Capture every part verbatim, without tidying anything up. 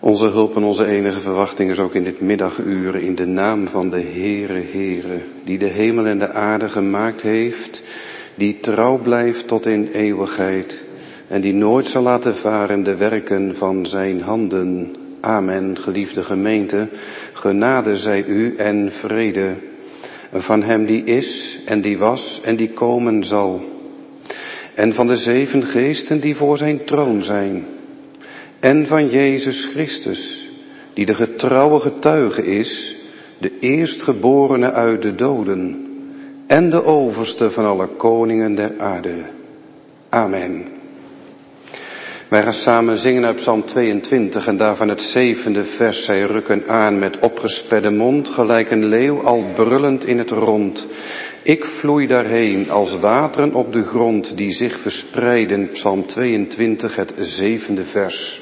Onze hulp en onze enige verwachting is ook in dit middaguur in de naam van de Heere, Heere, die de hemel en de aarde gemaakt heeft, die trouw blijft tot in eeuwigheid en die nooit zal laten varen de werken van zijn handen. Amen, geliefde gemeente, genade zij u en vrede van hem die is en die was en die komen zal, en van de zeven geesten die voor zijn troon zijn, en van Jezus Christus, die de getrouwe getuige is, de eerstgeborene uit de doden, en de overste van alle koningen der aarde. Amen. Wij gaan samen zingen uit Psalm tweeëntwintig en daarvan het zevende vers. Zij rukken aan met opgesperde mond, gelijk een leeuw al brullend in het rond. Ik vloei daarheen als wateren op de grond die zich verspreiden. Psalm tweeëntwintig, het zevende vers.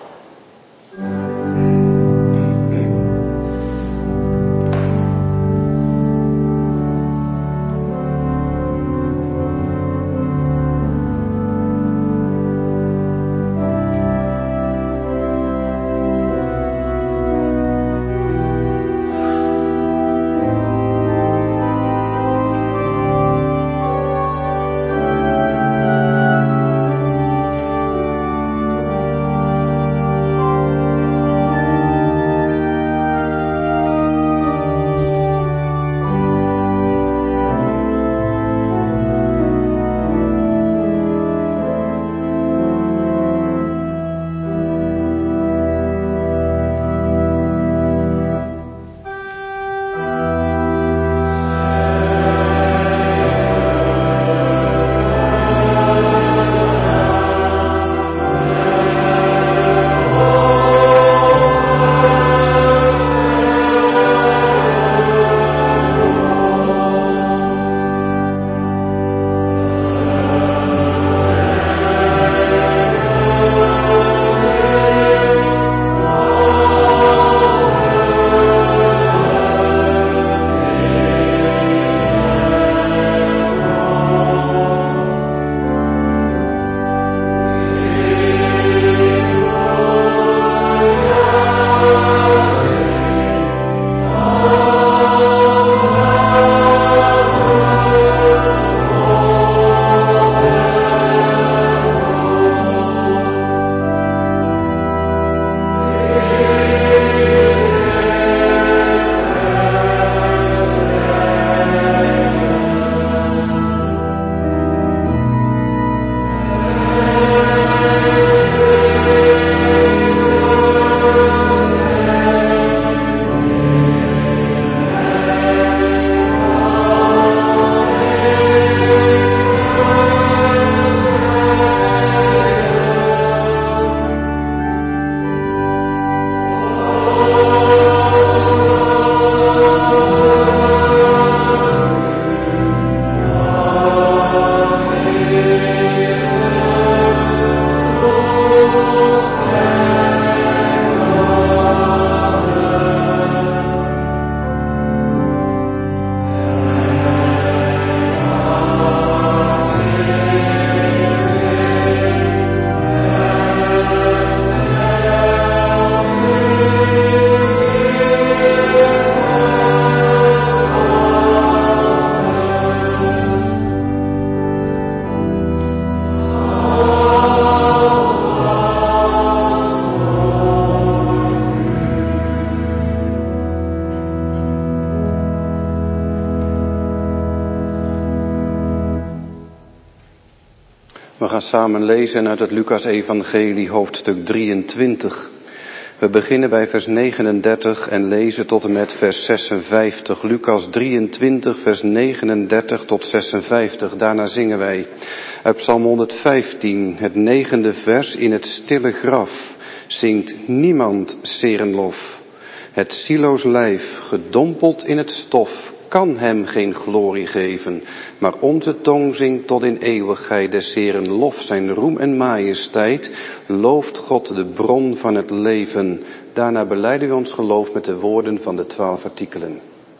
We gaan samen lezen uit het Lucas-evangelie, hoofdstuk drieëntwintig. We beginnen bij vers negenendertig en lezen tot en met vers zesenvijftig. Lucas drieëntwintig, vers negenendertig tot zesenvijftig. Daarna zingen wij uit Psalm honderdvijftien, het negende vers. In het stille graf zingt niemand serenlof. Het zieloos lijf, gedompeld in het stof, kan hem geen glorie geven. Maar onze tong zingt tot in eeuwigheid des Heeren lof, zijn roem en majesteit. Looft God de bron van het leven. Daarna belijden we ons geloof met de woorden van de twaalf artikelen.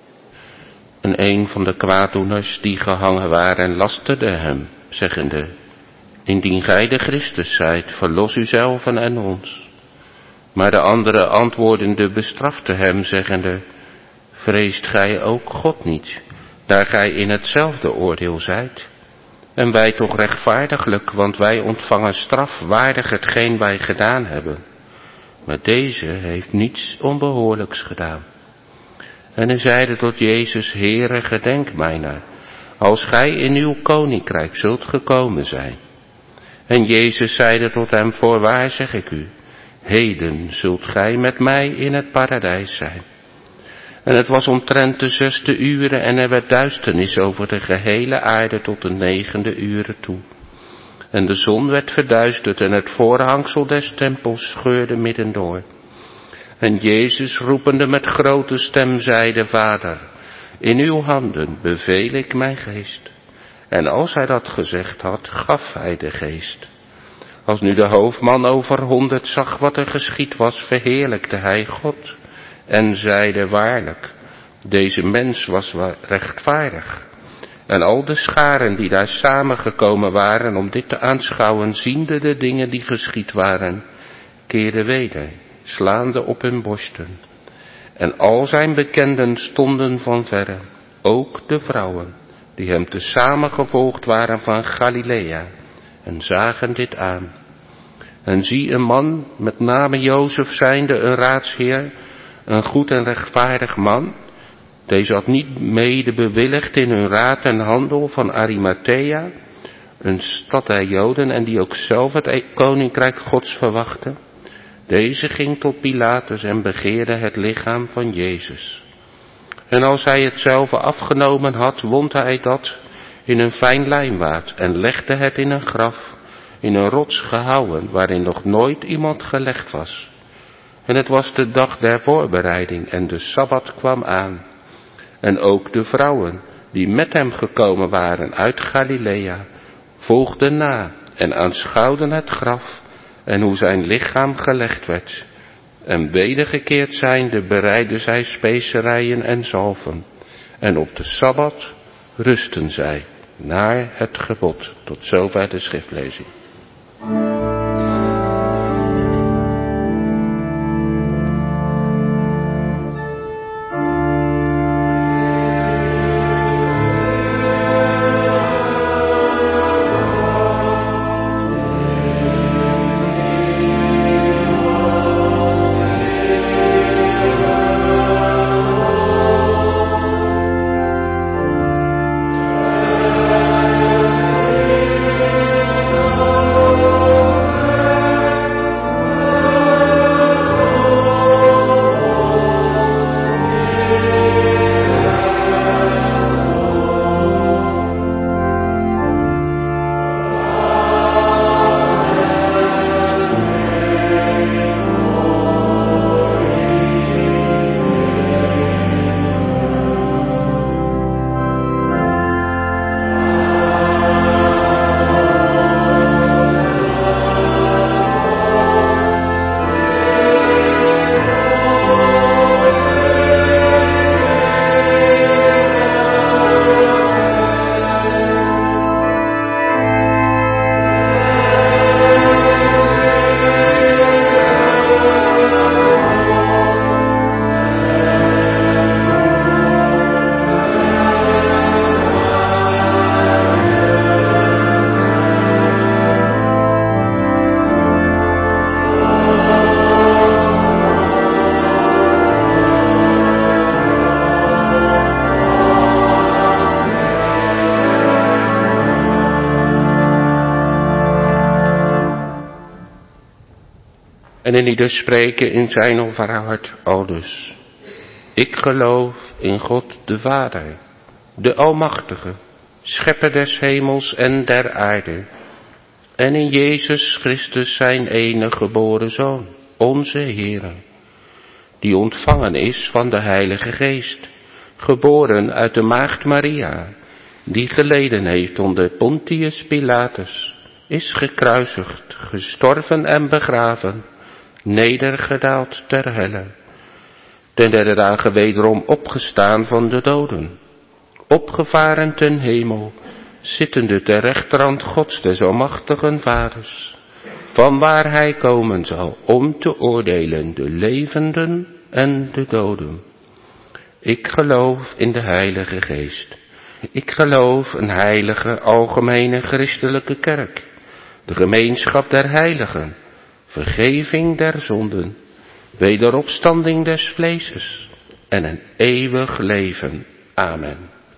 En een van de kwaaddoeners die gehangen waren lasterde hem, zeggende: Indien gij de Christus zijt, verlos uzelven en ons. Maar de andere antwoordende bestrafte hem, zeggende, vreest gij ook God niet, daar gij in hetzelfde oordeel zijt? En wij toch rechtvaardiglijk, want wij ontvangen straf waardig hetgeen wij gedaan hebben. Maar deze heeft niets onbehoorlijks gedaan. En hij zeide tot Jezus, Heere, gedenk mij naar, als gij in uw koninkrijk zult gekomen zijn. En Jezus zeide tot hem, voorwaar zeg ik u, heden zult gij met mij in het paradijs zijn. En het was omtrent de zesde uren en er werd duisternis over de gehele aarde tot de negende uren toe. En de zon werd verduisterd en het voorhangsel des tempels scheurde middendoor. En Jezus roepende met grote stem zeide, Vader, in uw handen beveel ik mijn geest. En als hij dat gezegd had, gaf hij de geest. Als nu de hoofdman over honderd zag wat er geschied was, verheerlijkte hij God. En zeide, waarlijk, deze mens was rechtvaardig. En al de scharen die daar samengekomen waren om dit te aanschouwen, ziende de dingen die geschied waren, keerden weder, slaande op hun borsten. En al zijn bekenden stonden van verre, ook de vrouwen, die hem tezamen gevolgd waren van Galilea, en zagen dit aan. En zie een man, met name Jozef zijnde een raadsheer, een goed en rechtvaardig man. Deze had niet mede bewilligd in hun raad en handel van Arimathea, een stad der Joden en die ook zelf het koninkrijk Gods verwachtte. Deze ging tot Pilatus en begeerde het lichaam van Jezus. En als hij hetzelve afgenomen had, wond hij dat in een fijn lijnwaad en legde het in een graf, in een rots gehouwen, waarin nog nooit iemand gelegd was. En het was de dag der voorbereiding en de Sabbat kwam aan. En ook de vrouwen, die met hem gekomen waren uit Galilea, volgden na en aanschouwden het graf en hoe zijn lichaam gelegd werd. En wedergekeerd zijnde bereidden zij specerijen en zalven. En op de Sabbat rusten zij naar het gebod. Tot zover de schriftlezing. En in ieder spreken in zijn of haar hart aldus. Ik geloof in God de Vader, de Almachtige, Schepper des hemels en der aarde. En in Jezus Christus zijn enige geboren Zoon, onze Heere, die ontvangen is van de Heilige Geest, geboren uit de maagd Maria, die geleden heeft onder Pontius Pilatus, is gekruisigd, gestorven en begraven, nedergedaald ter helle, ten derde dagen wederom opgestaan van de doden, opgevaren ten hemel, zittende ter rechterhand Gods des almachtigen Vaders, van waar hij komen zal om te oordelen de levenden en de doden. Ik geloof in de Heilige Geest. Ik geloof een heilige, algemene christelijke kerk, de gemeenschap der heiligen, vergeving der zonden, wederopstanding des vleeses en een eeuwig leven. Amen.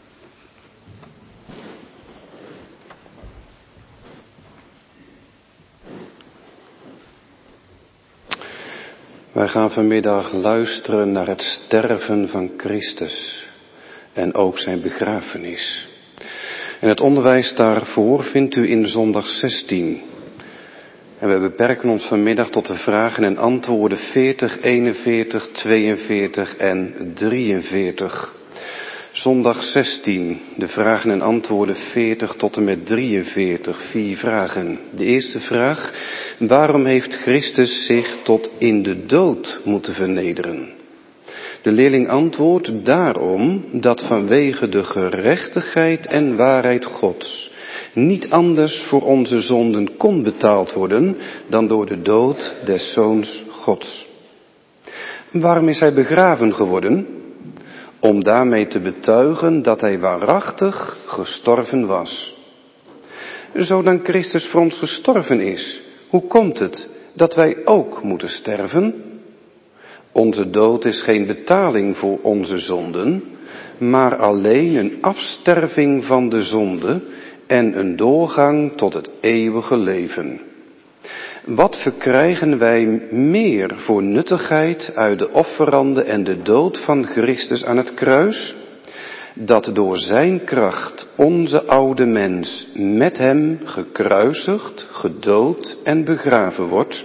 Wij gaan vanmiddag luisteren naar het sterven van Christus en ook zijn begrafenis. En het onderwijs daarvoor vindt u in zondag zestien. En we beperken ons vanmiddag tot de vragen en antwoorden veertig, eenenveertig, tweeënveertig en drieënveertig. Zondag zestien, de vragen en antwoorden veertig tot en met drieënveertig, vier vragen. De eerste vraag, waarom heeft Christus zich tot in de dood moeten vernederen? De leerling antwoordt daarom dat vanwege de gerechtigheid en waarheid Gods niet anders voor onze zonden kon betaald worden dan door de dood des Zoons Gods. Waarom is hij begraven geworden? Om daarmee te betuigen dat hij waarachtig gestorven was. Zolang Christus voor ons gestorven is, hoe komt het dat wij ook moeten sterven? Onze dood is geen betaling voor onze zonden, maar alleen een afsterving van de zonde en een doorgang tot het eeuwige leven. Wat verkrijgen wij meer voor nuttigheid uit de offerande en de dood van Christus aan het kruis? Dat door zijn kracht onze oude mens met hem gekruisigd, gedood en begraven wordt,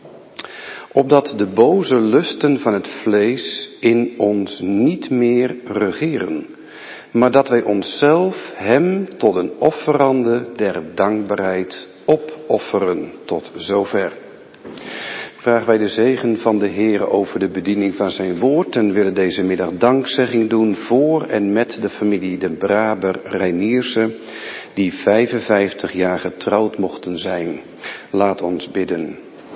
opdat de boze lusten van het vlees in ons niet meer regeren, maar dat wij onszelf hem tot een offerande der dankbaarheid opofferen. Tot zover. Vragen wij de zegen van de Heere over de bediening van zijn woord en willen deze middag dankzegging doen voor en met de familie de Braber Reiniersen, die vijfenvijftig jaar getrouwd mochten zijn. Laat ons bidden.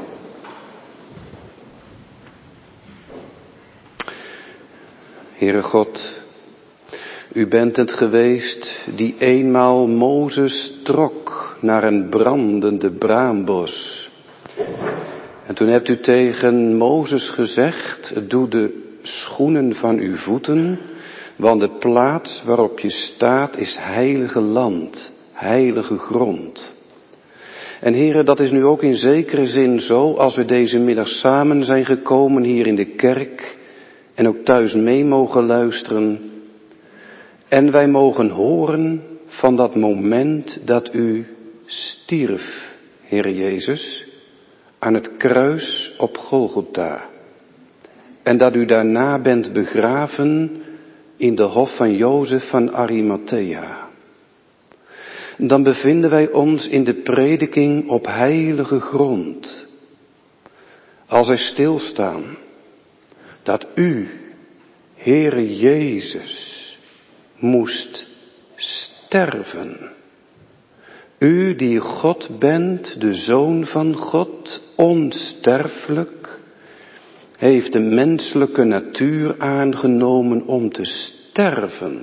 Heere God, u bent het geweest die eenmaal Mozes trok naar een brandende braambos. En toen hebt u tegen Mozes gezegd, doe de schoenen van uw voeten, want de plaats waarop je staat is heilige land, heilige grond. En Heere, dat is nu ook in zekere zin zo, als we deze middag samen zijn gekomen hier in de kerk en ook thuis mee mogen luisteren. En wij mogen horen van dat moment dat u stierf, Heere Jezus, aan het kruis op Golgotha. En dat u daarna bent begraven in de hof van Jozef van Arimathea. Dan bevinden wij ons in de prediking op heilige grond. Als wij stilstaan, dat u, Heere Jezus, moest sterven. U die God bent, de Zoon van God, onsterfelijk, heeft de menselijke natuur aangenomen om te sterven.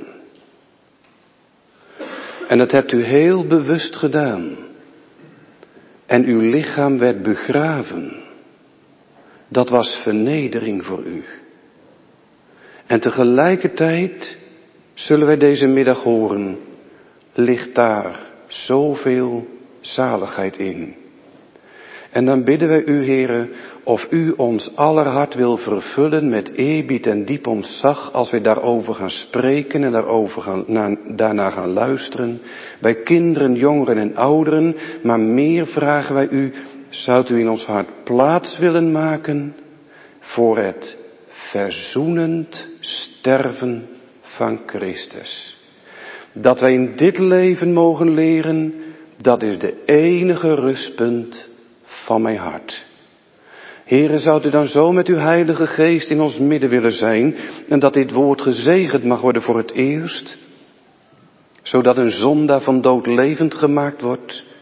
En dat hebt u heel bewust gedaan. En uw lichaam werd begraven. Dat was vernedering voor u. En tegelijkertijd zullen wij deze middag horen, ligt daar zoveel zaligheid in. En dan bidden wij u, Heere, of u ons aller hart wil vervullen met eerbied en diep ontzag als wij daarover gaan spreken en daarover gaan, na, daarna gaan luisteren. Bij kinderen, jongeren en ouderen, maar meer vragen wij u, zou u in ons hart plaats willen maken voor het verzoenend sterven van Christus. Dat wij in dit leven mogen leren, dat is de enige rustpunt van mijn hart. Heere, zou u dan zo met uw Heilige Geest in ons midden willen zijn en dat dit woord gezegend mag worden voor het eerst, zodat een zondaar van dood levend gemaakt wordt,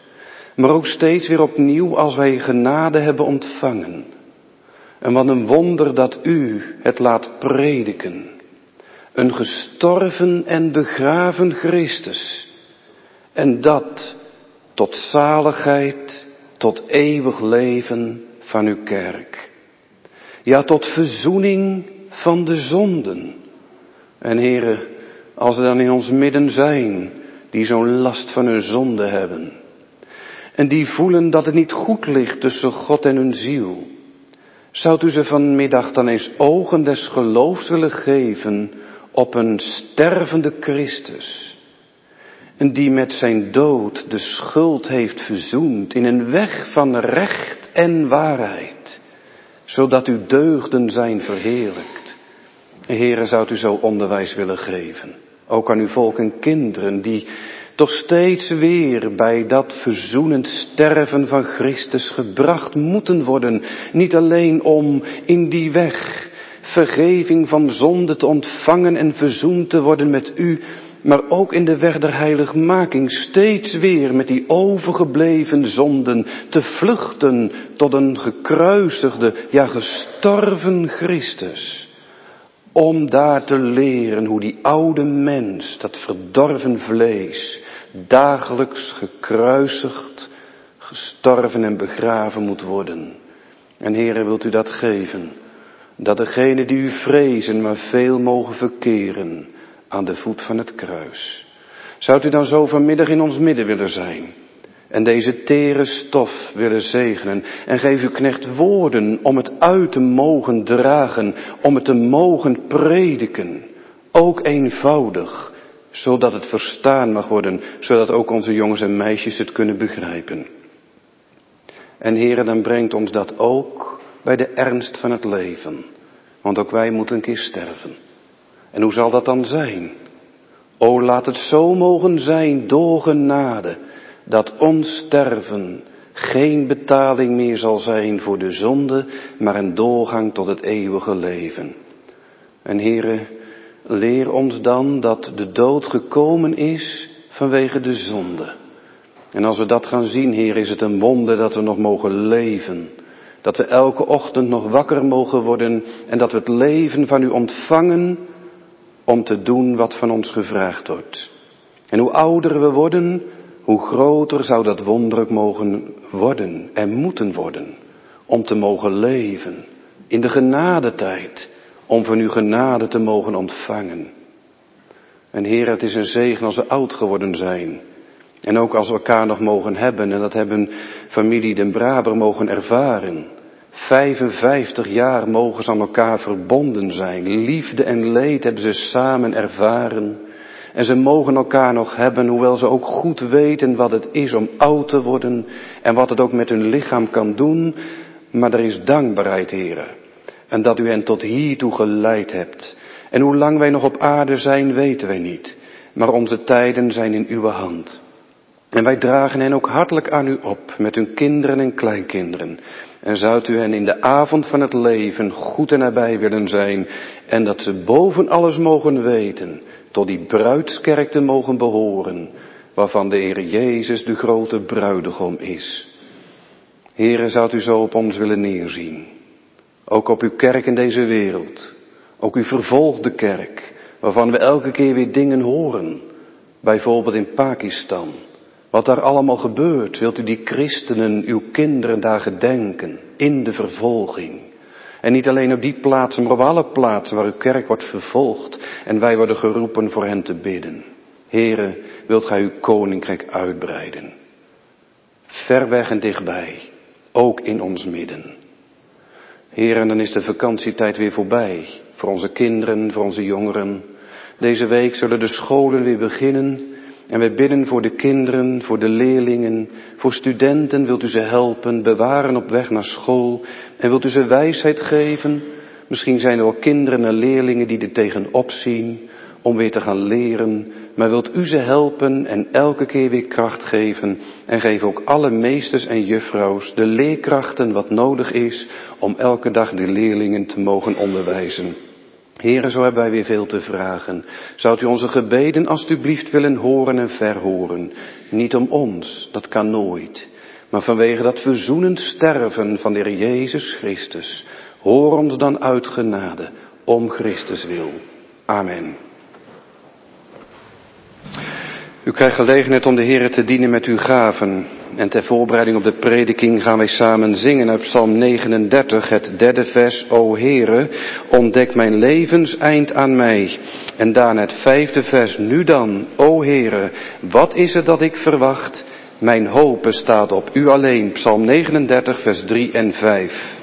Maar ook steeds weer opnieuw als wij genade hebben ontvangen. En wat een wonder dat u het laat prediken. Een gestorven en begraven Christus. En dat tot zaligheid, tot eeuwig leven van uw kerk. Ja, tot verzoening van de zonden. En Heere, als er dan in ons midden zijn die zo'n last van hun zonde hebben. En die voelen dat het niet goed ligt tussen God en hun ziel. Zou u ze vanmiddag dan eens ogen des geloofs willen geven op een stervende Christus. En die met zijn dood de schuld heeft verzoend in een weg van recht en waarheid. Zodat uw deugden zijn verheerlijkt. Heere, zou u zo onderwijs willen geven. Ook aan uw volk en kinderen die toch steeds weer bij dat verzoenend sterven van Christus gebracht moeten worden. Niet alleen om in die weg vergeving van zonde te ontvangen en verzoend te worden met u, maar ook in de weg der heiligmaking steeds weer met die overgebleven zonden te vluchten tot een gekruisigde, ja gestorven Christus. Om daar te leren hoe die oude mens, dat verdorven vlees, dagelijks gekruisigd, gestorven en begraven moet worden. En Heere, wilt u dat geven? Dat degenen die u vrezen, maar veel mogen verkeren aan de voet van het kruis. Zou u dan zo vanmiddag in ons midden willen zijn? En deze tere stof willen zegenen. En geef uw knecht woorden om het uit te mogen dragen. Om het te mogen prediken. Ook eenvoudig. Zodat het verstaan mag worden. Zodat ook onze jongens en meisjes het kunnen begrijpen. En Heere, dan brengt ons dat ook bij de ernst van het leven. Want ook wij moeten een keer sterven. En hoe zal dat dan zijn? O, laat het zo mogen zijn door genade. Dat ons sterven geen betaling meer zal zijn voor de zonde, maar een doorgang tot het eeuwige leven. En Heere, leer ons dan dat de dood gekomen is vanwege de zonde. En als we dat gaan zien, Heer, is het een wonder dat we nog mogen leven. Dat we elke ochtend nog wakker mogen worden en dat we het leven van u ontvangen om te doen wat van ons gevraagd wordt. En hoe ouder we worden, hoe groter zou dat wonderlijk mogen worden en moeten worden. Om te mogen leven in de genadetijd, om van uw genade te mogen ontvangen. En Heer, het is een zegen als we oud geworden zijn. En ook als we elkaar nog mogen hebben, en dat hebben familie Den Braber mogen ervaren. vijfenvijftig jaar mogen ze aan elkaar verbonden zijn. Liefde en leed hebben ze samen ervaren. En ze mogen elkaar nog hebben, hoewel ze ook goed weten wat het is om oud te worden. En wat het ook met hun lichaam kan doen. Maar er is dankbaarheid, Heere. En dat u hen tot hiertoe geleid hebt. En hoe lang wij nog op aarde zijn, weten wij niet. Maar onze tijden zijn in uw hand. En wij dragen hen ook hartelijk aan u op, met hun kinderen en kleinkinderen. En zou u hen in de avond van het leven goed en nabij willen zijn. En dat ze boven alles mogen weten, tot die bruidskerk te mogen behoren, waarvan de Heer Jezus de grote bruidegom is. Heere, zou u zo op ons willen neerzien. Ook op uw kerk in deze wereld. Ook uw vervolgde kerk, waarvan we elke keer weer dingen horen. Bijvoorbeeld in Pakistan. Wat daar allemaal gebeurt, wilt u die christenen, uw kinderen daar gedenken, in de vervolging. En niet alleen op die plaatsen, maar op alle plaatsen waar uw kerk wordt vervolgd. En wij worden geroepen voor hen te bidden. Heere, wilt gij uw koninkrijk uitbreiden. Ver weg en dichtbij, ook in ons midden. Heere, en dan is de vakantietijd weer voorbij. Voor onze kinderen, voor onze jongeren. Deze week zullen de scholen weer beginnen. En wij bidden voor de kinderen, voor de leerlingen, voor studenten. Wilt u ze helpen, bewaren op weg naar school. En wilt u ze wijsheid geven. Misschien zijn er wel kinderen en leerlingen die er tegenop zien om weer te gaan leren. Maar wilt u ze helpen en elke keer weer kracht geven. En geef ook alle meesters en juffrouws de leerkrachten wat nodig is om elke dag de leerlingen te mogen onderwijzen. Heere, zo hebben wij weer veel te vragen. Zou u onze gebeden alstublieft willen horen en verhoren? Niet om ons, dat kan nooit. maar vanwege dat verzoenend sterven van de Heer Jezus Christus. Hoor ons dan uit genade, om Christus wil. Amen. U krijgt gelegenheid om de Heer te dienen met uw gaven. En ter voorbereiding op de prediking gaan wij samen zingen uit Psalm negenendertig, het derde vers. O Heere, ontdek mijn levenseind aan mij. En daarna het vijfde vers. Nu dan, o Heere, wat is het dat ik verwacht? Mijn hoop staat op u alleen. Psalm negenendertig, vers drie en vijf.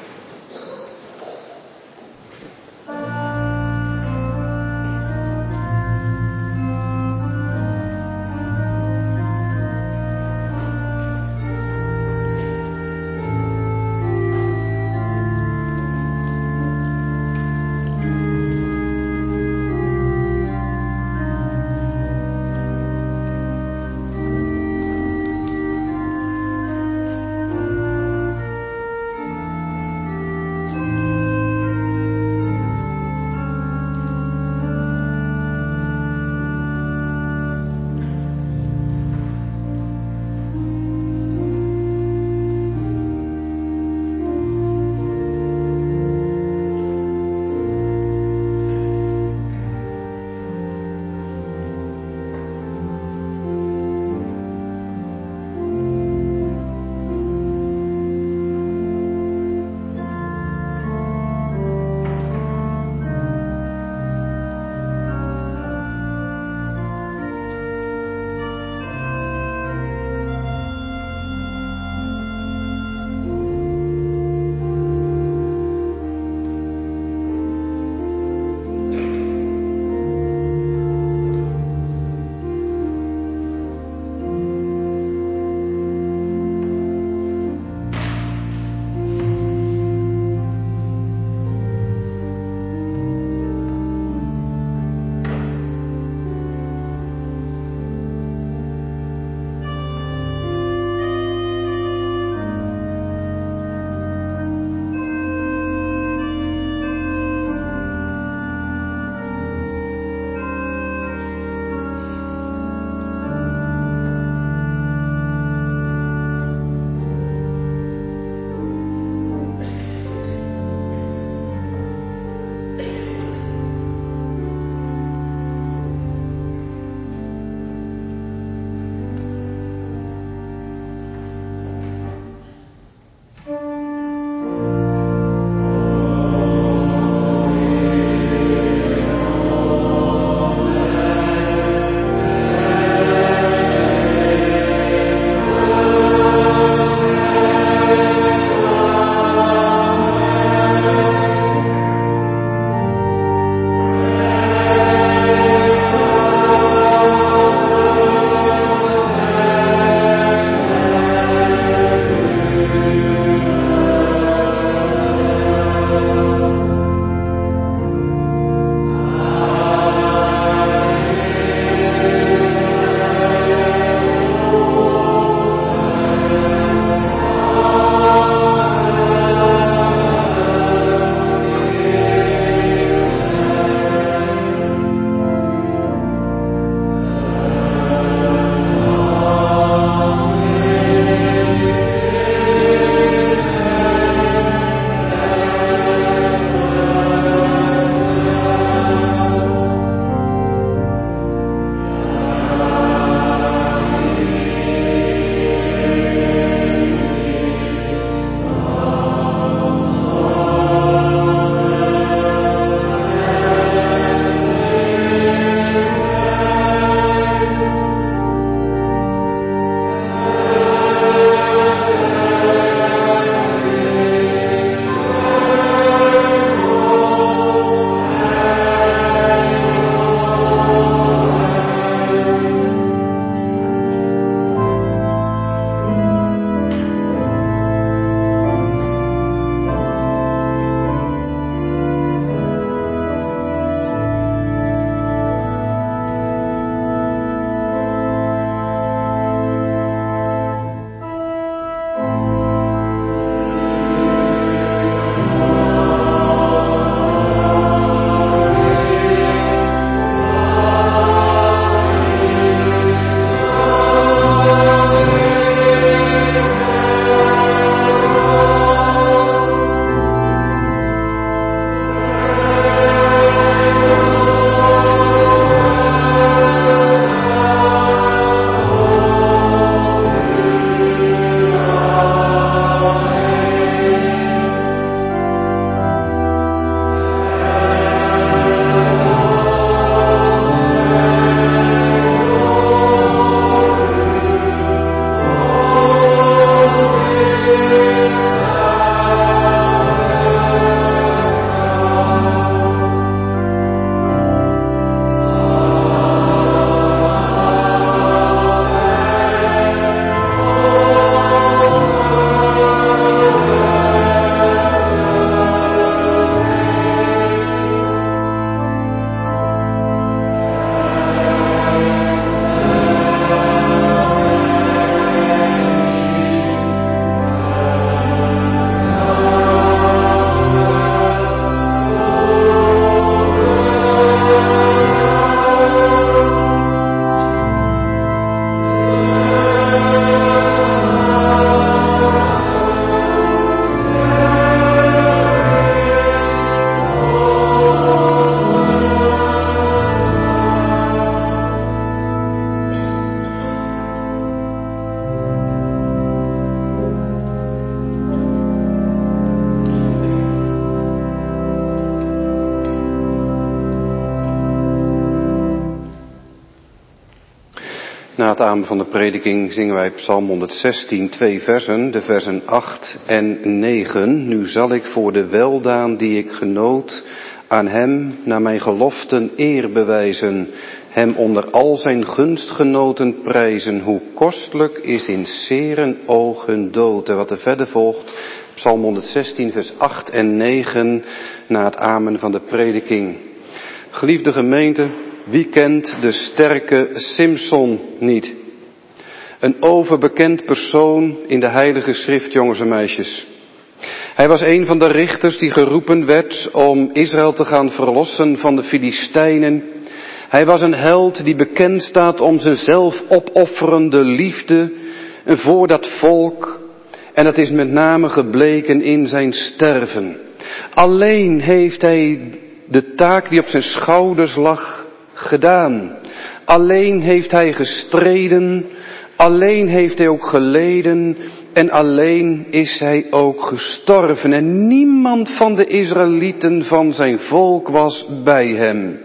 Na het amen van de prediking zingen wij Psalm honderdzestien, twee versen, de versen acht en negen. Nu zal ik voor de weldaan die ik genoot aan hem naar mijn geloften eer bewijzen, hem onder al zijn gunstgenoten prijzen. Hoe kostelijk is in seren ogen dood. En wat er verder volgt, Psalm honderdzestien, vers acht en negen, na het amen van de prediking. Geliefde gemeente, wie kent de sterke Simson niet? Een overbekend persoon in de heilige schrift, jongens en meisjes. Hij was een van de richters die geroepen werd om Israël te gaan verlossen van de Filistijnen. Hij was een held die bekend staat om zijn zelfopofferende liefde voor dat volk. En dat is met name gebleken in zijn sterven. Alleen heeft hij de taak die op zijn schouders lag gedaan. Alleen heeft hij gestreden. Alleen heeft hij ook geleden. En alleen is hij ook gestorven. En niemand van de Israëlieten van zijn volk was bij hem.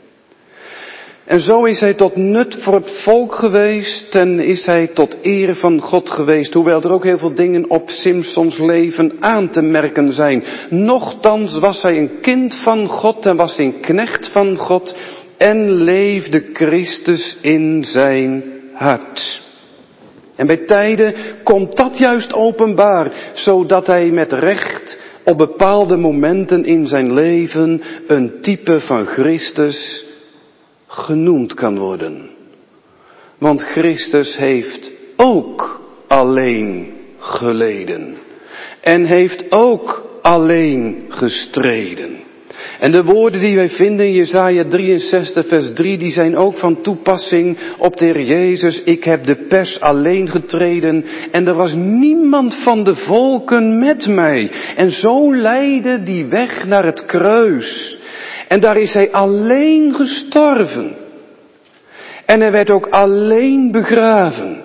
En zo is hij tot nut voor het volk geweest en is hij tot eer van God geweest. Hoewel er ook heel veel dingen op Simsons leven aan te merken zijn. Nochtans was hij een kind van God en was hij een knecht van God en leefde Christus in zijn hart. En bij tijden komt dat juist openbaar, zodat hij met recht op bepaalde momenten in zijn leven een type van Christus genoemd kan worden. Want Christus heeft ook alleen geleden. En heeft ook alleen gestreden. En de woorden die wij vinden in Jesaja drieënzestig vers drie, die zijn ook van toepassing op de Heer Jezus. Ik heb de pers alleen getreden en er was niemand van de volken met mij. En zo leidde die weg naar het kruis. En daar is hij alleen gestorven. En hij werd ook alleen begraven.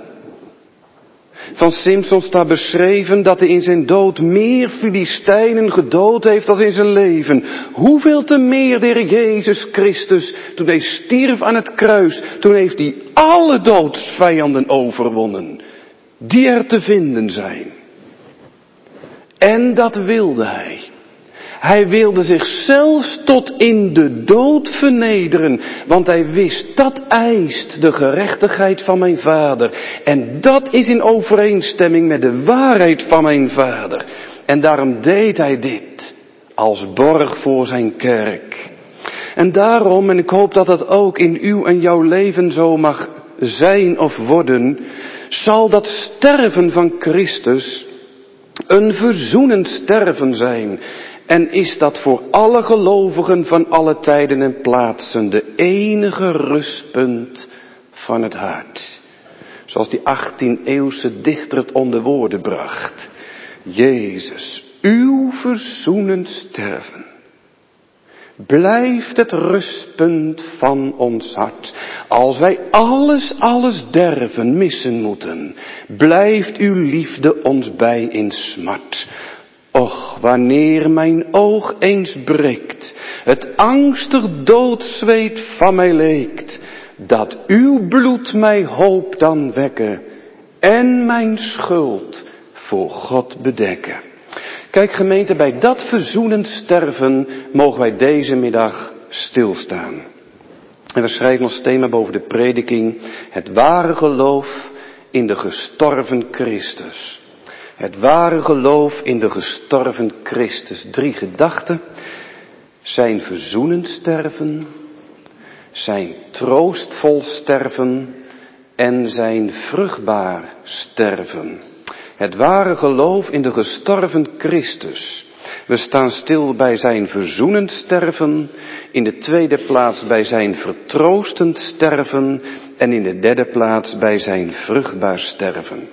Van Simson staat beschreven dat hij in zijn dood meer Filistijnen gedood heeft dan in zijn leven. Hoeveel te meer de Heer Jezus Christus, toen hij stierf aan het kruis, toen heeft hij alle doodsvijanden overwonnen, die er te vinden zijn. En dat wilde hij. Hij wilde zich zelfs tot in de dood vernederen, want hij wist, dat eist de gerechtigheid van mijn Vader. En dat is in overeenstemming met de waarheid van mijn Vader. En daarom deed hij dit als borg voor zijn kerk. En daarom, en ik hoop dat dat ook in uw en jouw leven zo mag zijn of worden, zal dat sterven van Christus een verzoenend sterven zijn. En is dat voor alle gelovigen van alle tijden en plaatsen de enige rustpunt van het hart. Zoals die achttiende-eeuwse dichter het onder woorden bracht. Jezus, uw verzoenend sterven blijft het rustpunt van ons hart. Als wij alles, alles derven, missen moeten, blijft uw liefde ons bij in smart. Och, wanneer mijn oog eens breekt, het angstig doodzweet van mij leekt, dat uw bloed mij hoop dan wekken en mijn schuld voor God bedekken. Kijk gemeente, bij dat verzoenend sterven mogen wij deze middag stilstaan. En we schrijven ons thema boven de prediking, het ware geloof in de gestorven Christus. Het ware geloof in de gestorven Christus. Drie gedachten. Zijn verzoenend sterven. Zijn troostvol sterven. En zijn vruchtbaar sterven. Het ware geloof in de gestorven Christus. We staan stil bij zijn verzoenend sterven. In de tweede plaats bij zijn vertroostend sterven. En in de derde plaats bij zijn vruchtbaar sterven.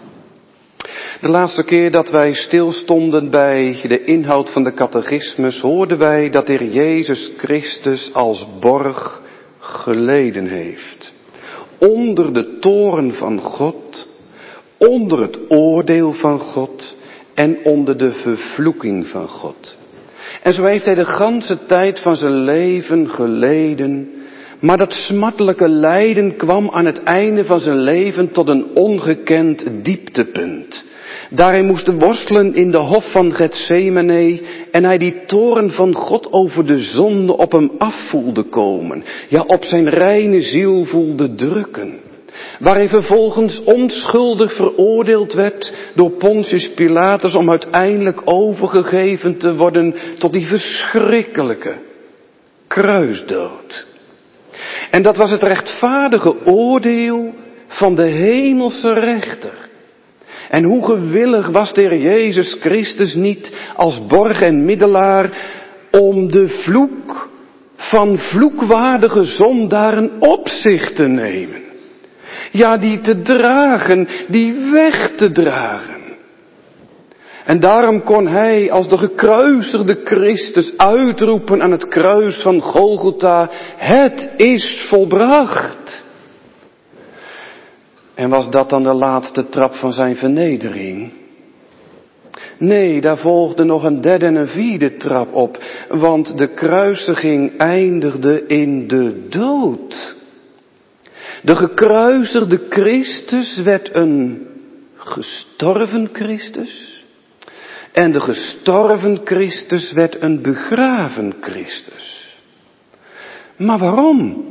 De laatste keer dat wij stilstonden bij de inhoud van de catechismus, hoorden wij dat de Heer Jezus Christus als borg geleden heeft. Onder de toorn van God, onder het oordeel van God en onder de vervloeking van God. En zo heeft hij de ganse tijd van zijn leven geleden, Maar dat smartelijke lijden kwam aan het einde van zijn leven tot een ongekend dieptepunt. Daar hij moest worstelen in de hof van Getsemane en hij die toorn van God over de zonde op hem af voelde komen. Ja, op zijn reine ziel voelde drukken. Waar hij vervolgens onschuldig veroordeeld werd door Pontius Pilatus om uiteindelijk overgegeven te worden tot die verschrikkelijke kruisdood. En dat was het rechtvaardige oordeel van de hemelse rechter. En hoe gewillig was de Heer Jezus Christus niet als borg en middelaar om de vloek van vloekwaardige zondaren op zich te nemen. Ja, die te dragen, die weg te dragen. En daarom kon hij als de gekruisigde Christus uitroepen aan het kruis van Golgotha: het is volbracht. En was dat dan de laatste trap van zijn vernedering? Nee, daar volgde nog een derde en een vierde trap op, want de kruisiging eindigde in de dood. De gekruisigde Christus werd een gestorven Christus. En de gestorven Christus werd een begraven Christus. Maar waarom?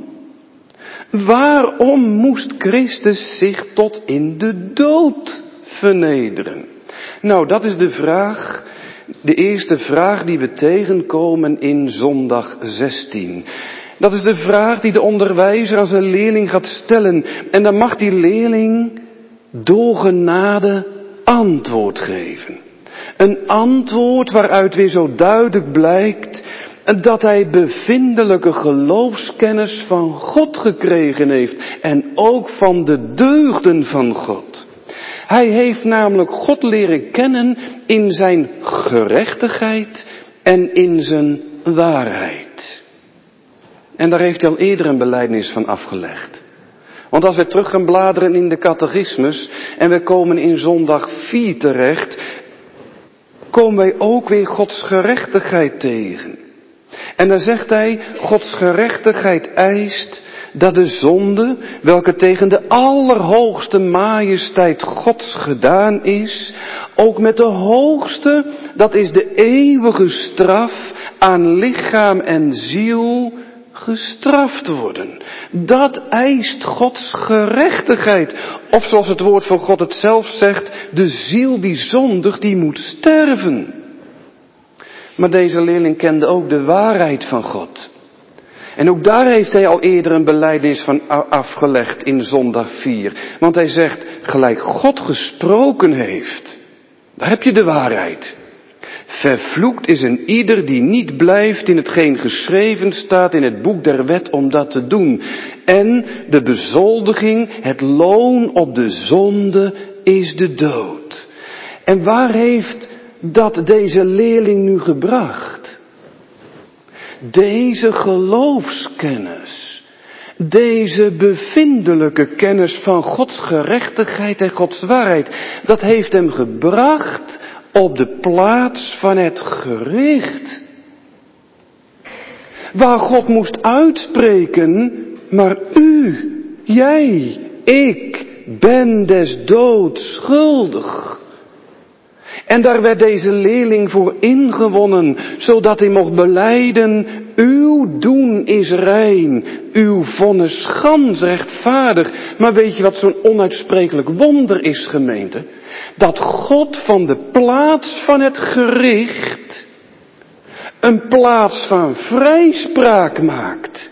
Waarom moest Christus zich tot in de dood vernederen? Nou, dat is de vraag, de eerste vraag die we tegenkomen in zondag zestien. Dat is de vraag die de onderwijzer aan zijn leerling gaat stellen. En dan mag die leerling door genade antwoord geven. Een antwoord waaruit weer zo duidelijk blijkt dat hij bevindelijke geloofskennis van God gekregen heeft. En ook van de deugden van God. Hij heeft namelijk God leren kennen in zijn gerechtigheid en in zijn waarheid. En daar heeft hij al eerder een belijdenis van afgelegd. Want als we terug gaan bladeren in de catechismus en we komen in zondag vier terecht, komen wij ook weer Gods gerechtigheid tegen. En dan zegt hij, Gods gerechtigheid eist dat de zonde, welke tegen de allerhoogste majesteit Gods gedaan is, ook met de hoogste, dat is de eeuwige straf, aan lichaam en ziel gestraft worden. Dat eist Gods gerechtigheid. Of zoals het woord van God het zelf zegt, de ziel die zondigt, die moet sterven. Maar deze leerling kende ook de waarheid van God. En ook daar heeft hij al eerder een belijdenis van afgelegd in zondag vier. Want hij zegt, gelijk God gesproken heeft. Daar heb je de waarheid. Vervloekt is een ieder die niet blijft in hetgeen geschreven staat in het boek der wet om dat te doen. En de bezoldiging, het loon op de zonde is de dood. En waar heeft dat deze leerling nu gebracht? Deze geloofskennis, deze bevindelijke kennis van Gods gerechtigheid en Gods waarheid, dat heeft hem gebracht op de plaats van het gericht. Waar God moest uitspreken, maar u, jij, ik ben des doods schuldig. En daar werd deze leerling voor ingewonnen, zodat hij mocht belijden, uw doen is rein, uw vonnis gans rechtvaardig. Maar weet je wat zo'n onuitsprekelijk wonder is, gemeente? Dat God van de plaats van het gericht een plaats van vrijspraak maakt.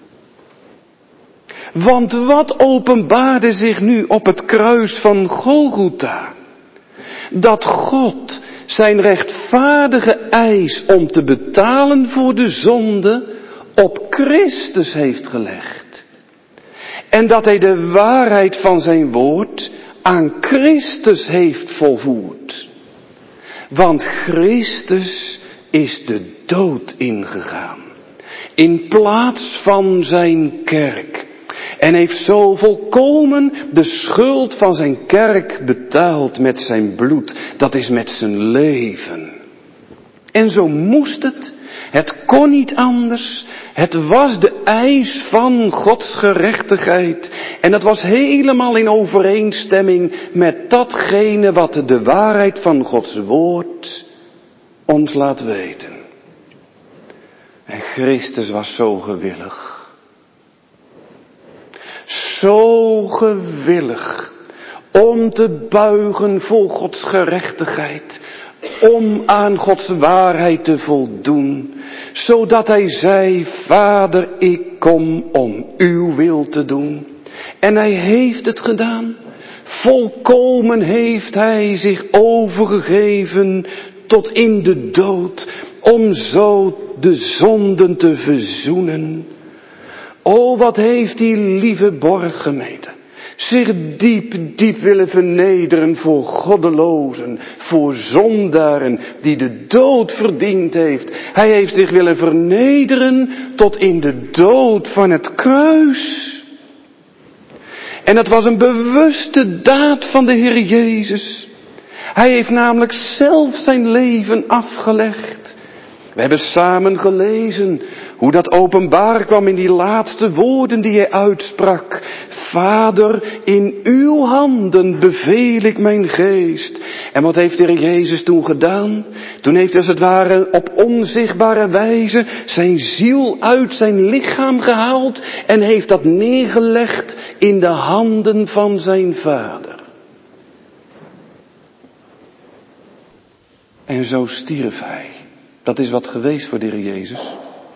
Want wat openbaarde zich nu op het kruis van Golgotha? Dat God zijn rechtvaardige eis om te betalen voor de zonde op Christus heeft gelegd. En dat hij de waarheid van zijn woord aan Christus heeft volvoerd. Want Christus is de dood ingegaan. In plaats van zijn kerk. En heeft zo volkomen de schuld van zijn kerk betaald met zijn bloed. Dat is met zijn leven. En zo moest het. Het kon niet anders. Het was de eis van Gods gerechtigheid. En dat was helemaal in overeenstemming met datgene wat de waarheid van Gods woord ons laat weten. En Christus was zo gewillig. Zo gewillig om te buigen voor Gods gerechtigheid. Om aan Gods waarheid te voldoen. Zodat hij zei, Vader, ik kom om uw wil te doen. En hij heeft het gedaan. Volkomen heeft hij zich overgegeven tot in de dood. Om zo de zonden te verzoenen. O, wat heeft die lieve borggemeente zich diep, diep willen vernederen voor goddelozen, voor zondaren die de dood verdiend heeft. Hij heeft zich willen vernederen tot in de dood van het kruis. En dat was een bewuste daad van de Heer Jezus. Hij heeft namelijk zelf zijn leven afgelegd. We hebben samen gelezen hoe dat openbaar kwam in die laatste woorden die hij uitsprak. Vader, in uw handen beveel ik mijn geest. En wat heeft de Heer Jezus toen gedaan? Toen heeft hij als het ware op onzichtbare wijze zijn ziel uit zijn lichaam gehaald en heeft dat neergelegd in de handen van zijn Vader. En zo stierf hij. Dat is wat geweest voor de Heer Jezus.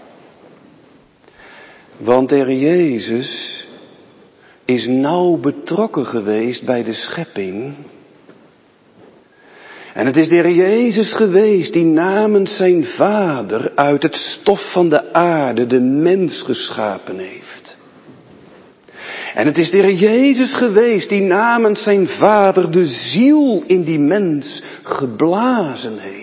Want de Heer Jezus is nauw betrokken geweest bij de schepping. En het is de Heer Jezus geweest die namens zijn Vader uit het stof van de aarde de mens geschapen heeft. En het is de Heer Jezus geweest die namens zijn Vader de ziel in die mens geblazen heeft.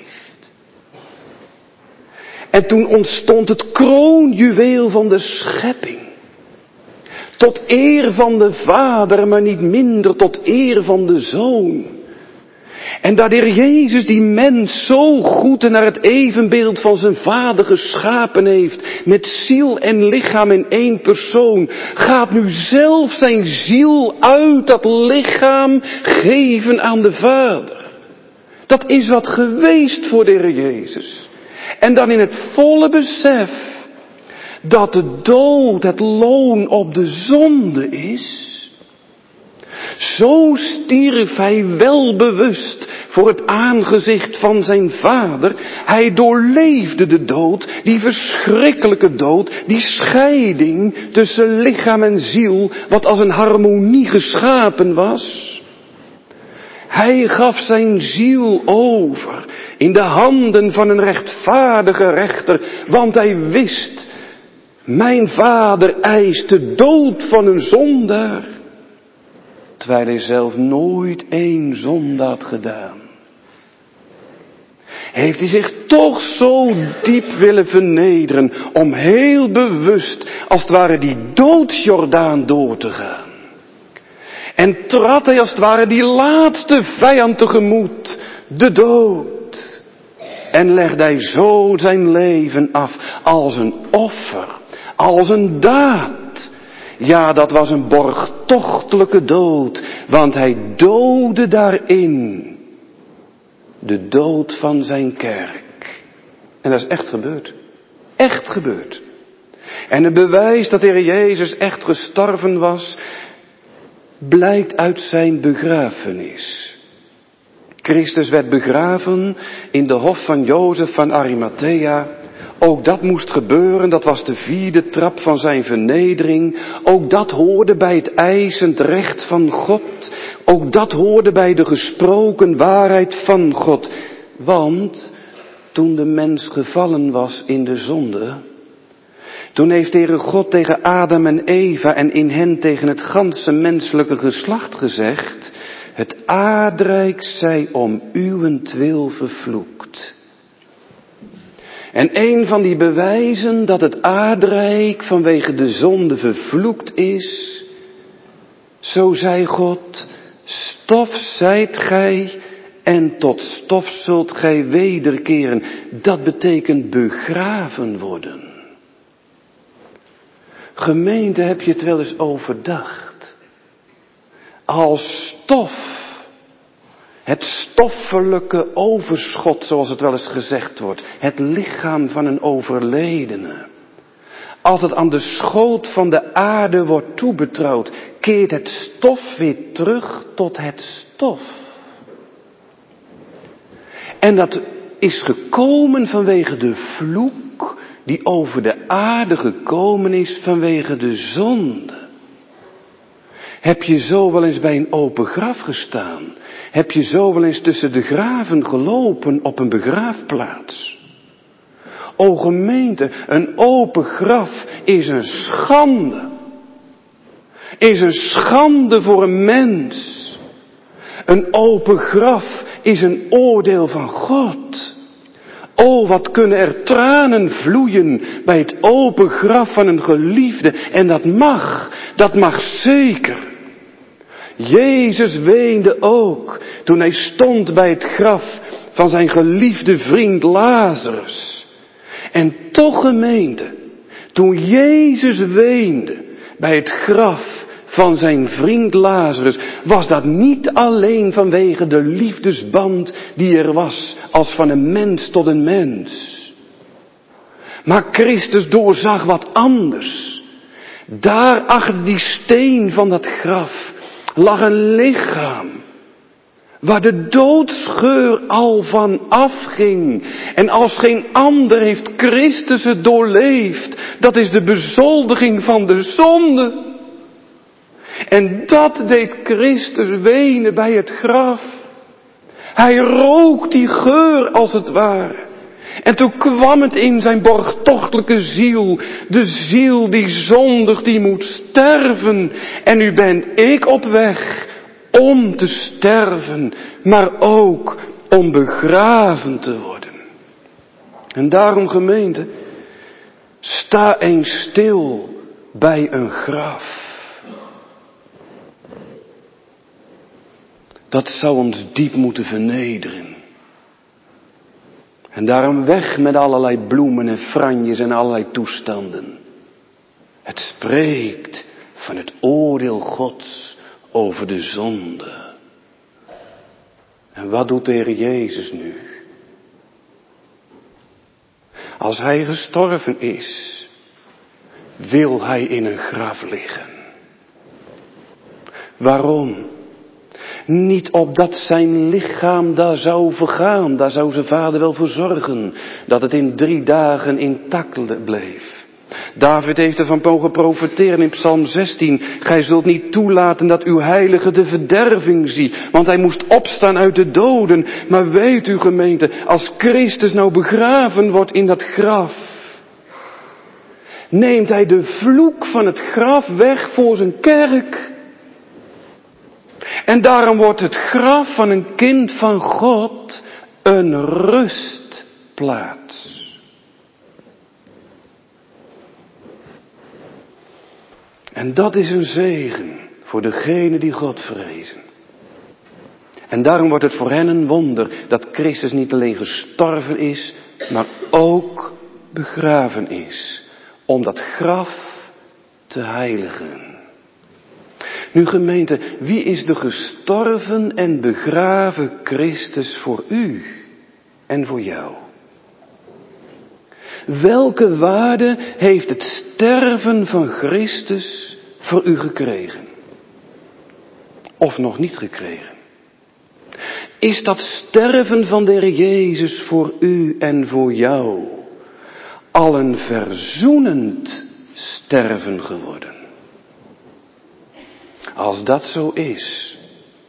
En toen ontstond het kroonjuweel van de schepping. Tot eer van de Vader, maar niet minder tot eer van de Zoon. En dat de Heer Jezus die mens zo goed en naar het evenbeeld van zijn Vader geschapen heeft, met ziel en lichaam in één persoon, gaat nu zelf zijn ziel uit dat lichaam geven aan de Vader. Dat is wat geweest voor de Heer Jezus. En dan in het volle besef dat de dood het loon op de zonde is. Zo stierf hij wel bewust voor het aangezicht van zijn Vader. Hij doorleefde de dood, die verschrikkelijke dood, die scheiding tussen lichaam en ziel, wat als een harmonie geschapen was. Hij gaf zijn ziel over in de handen van een rechtvaardige rechter, want hij wist, mijn Vader eist de dood van een zondaar, terwijl hij zelf nooit één zonde had gedaan. Heeft hij zich toch zo diep willen vernederen om heel bewust, als het ware, die doodsjordaan door te gaan. En trad hij als het ware die laatste vijand tegemoet, de dood. En legde hij zo zijn leven af als een offer, als een daad. Ja, dat was een borgtochtelijke dood, want hij doodde daarin de dood van zijn kerk. En dat is echt gebeurd. Echt gebeurd. En het bewijs dat de Heer Jezus echt gestorven was, blijkt uit zijn begrafenis. Christus werd begraven in de hof van Jozef van Arimathea. Ook dat moest gebeuren, dat was de vierde trap van zijn vernedering. Ook dat hoorde bij het eisend recht van God. Ook dat hoorde bij de gesproken waarheid van God. Want toen de mens gevallen was in de zonde, toen heeft de Heere God tegen Adam en Eva en in hen tegen het ganse menselijke geslacht gezegd, het aardrijk zij om uwentwil vervloekt. En een van die bewijzen dat het aardrijk vanwege de zonde vervloekt is, zo zei God, stof zijt gij En tot stof zult gij wederkeren. Dat betekent begraven worden. Gemeente, heb je het wel eens overdacht? Als stof. Het stoffelijke overschot, zoals het wel eens gezegd wordt. Het lichaam van een overledene. Als het aan de schoot van de aarde wordt toebetrouwd, keert het stof weer terug tot het stof. En dat is gekomen vanwege de vloek die over de aarde gekomen is vanwege de zonde. Heb je zo wel eens bij een open graf gestaan? Heb je zo wel eens tussen de graven gelopen op een begraafplaats? O gemeente, een open graf is een schande. Is een schande voor een mens. Een open graf is een oordeel van God. O, wat kunnen er tranen vloeien bij het open graf van een geliefde. En dat mag, dat mag zeker. Jezus weende ook toen hij stond bij het graf van zijn geliefde vriend Lazarus. En toch gemeente, toen Jezus weende bij het graf van zijn vriend Lazarus, was dat niet alleen vanwege de liefdesband die er was, als van een mens tot een mens. Maar Christus doorzag wat anders. Daar achter die steen van dat graf lag een lichaam, waar de doodsgeur al van afging. En als geen ander heeft Christus het doorleefd. Dat is de bezoldiging van de zonde. En dat deed Christus wenen bij het graf. Hij rook die geur als het ware. En toen kwam het in zijn borgtochtelijke ziel. De ziel die zondigt, die moet sterven. En nu ben ik op weg om te sterven, maar ook om begraven te worden. En daarom gemeente, sta eens stil bij een graf. Dat zou ons diep moeten vernederen. En daarom weg met allerlei bloemen en franjes en allerlei toestanden. Het spreekt van het oordeel Gods over de zonde. En wat doet de Heer Jezus nu? Als hij gestorven is, wil hij in een graf liggen. Waarom? Niet opdat zijn lichaam daar zou vergaan. Daar zou zijn vader wel voor zorgen. Dat het in drie dagen intact bleef. David heeft ervan mogen profiteren in Psalm zestien. Gij zult niet toelaten dat uw heilige de verderving zie. Want hij moest opstaan uit de doden. Maar weet u gemeente, als Christus nou begraven wordt in dat graf, neemt hij de vloek van het graf weg voor zijn kerk. En daarom wordt het graf van een kind van God een rustplaats. En dat is een zegen voor degenen die God vrezen. En daarom wordt het voor hen een wonder dat Christus niet alleen gestorven is, maar ook begraven is. Om dat graf te heiligen. Nu gemeente, wie is de gestorven en begraven Christus voor u en voor jou? Welke waarde heeft het sterven van Christus voor u gekregen? Of nog niet gekregen? Is dat sterven van de Heer Jezus voor u en voor jou al een verzoenend sterven geworden? Als dat zo is,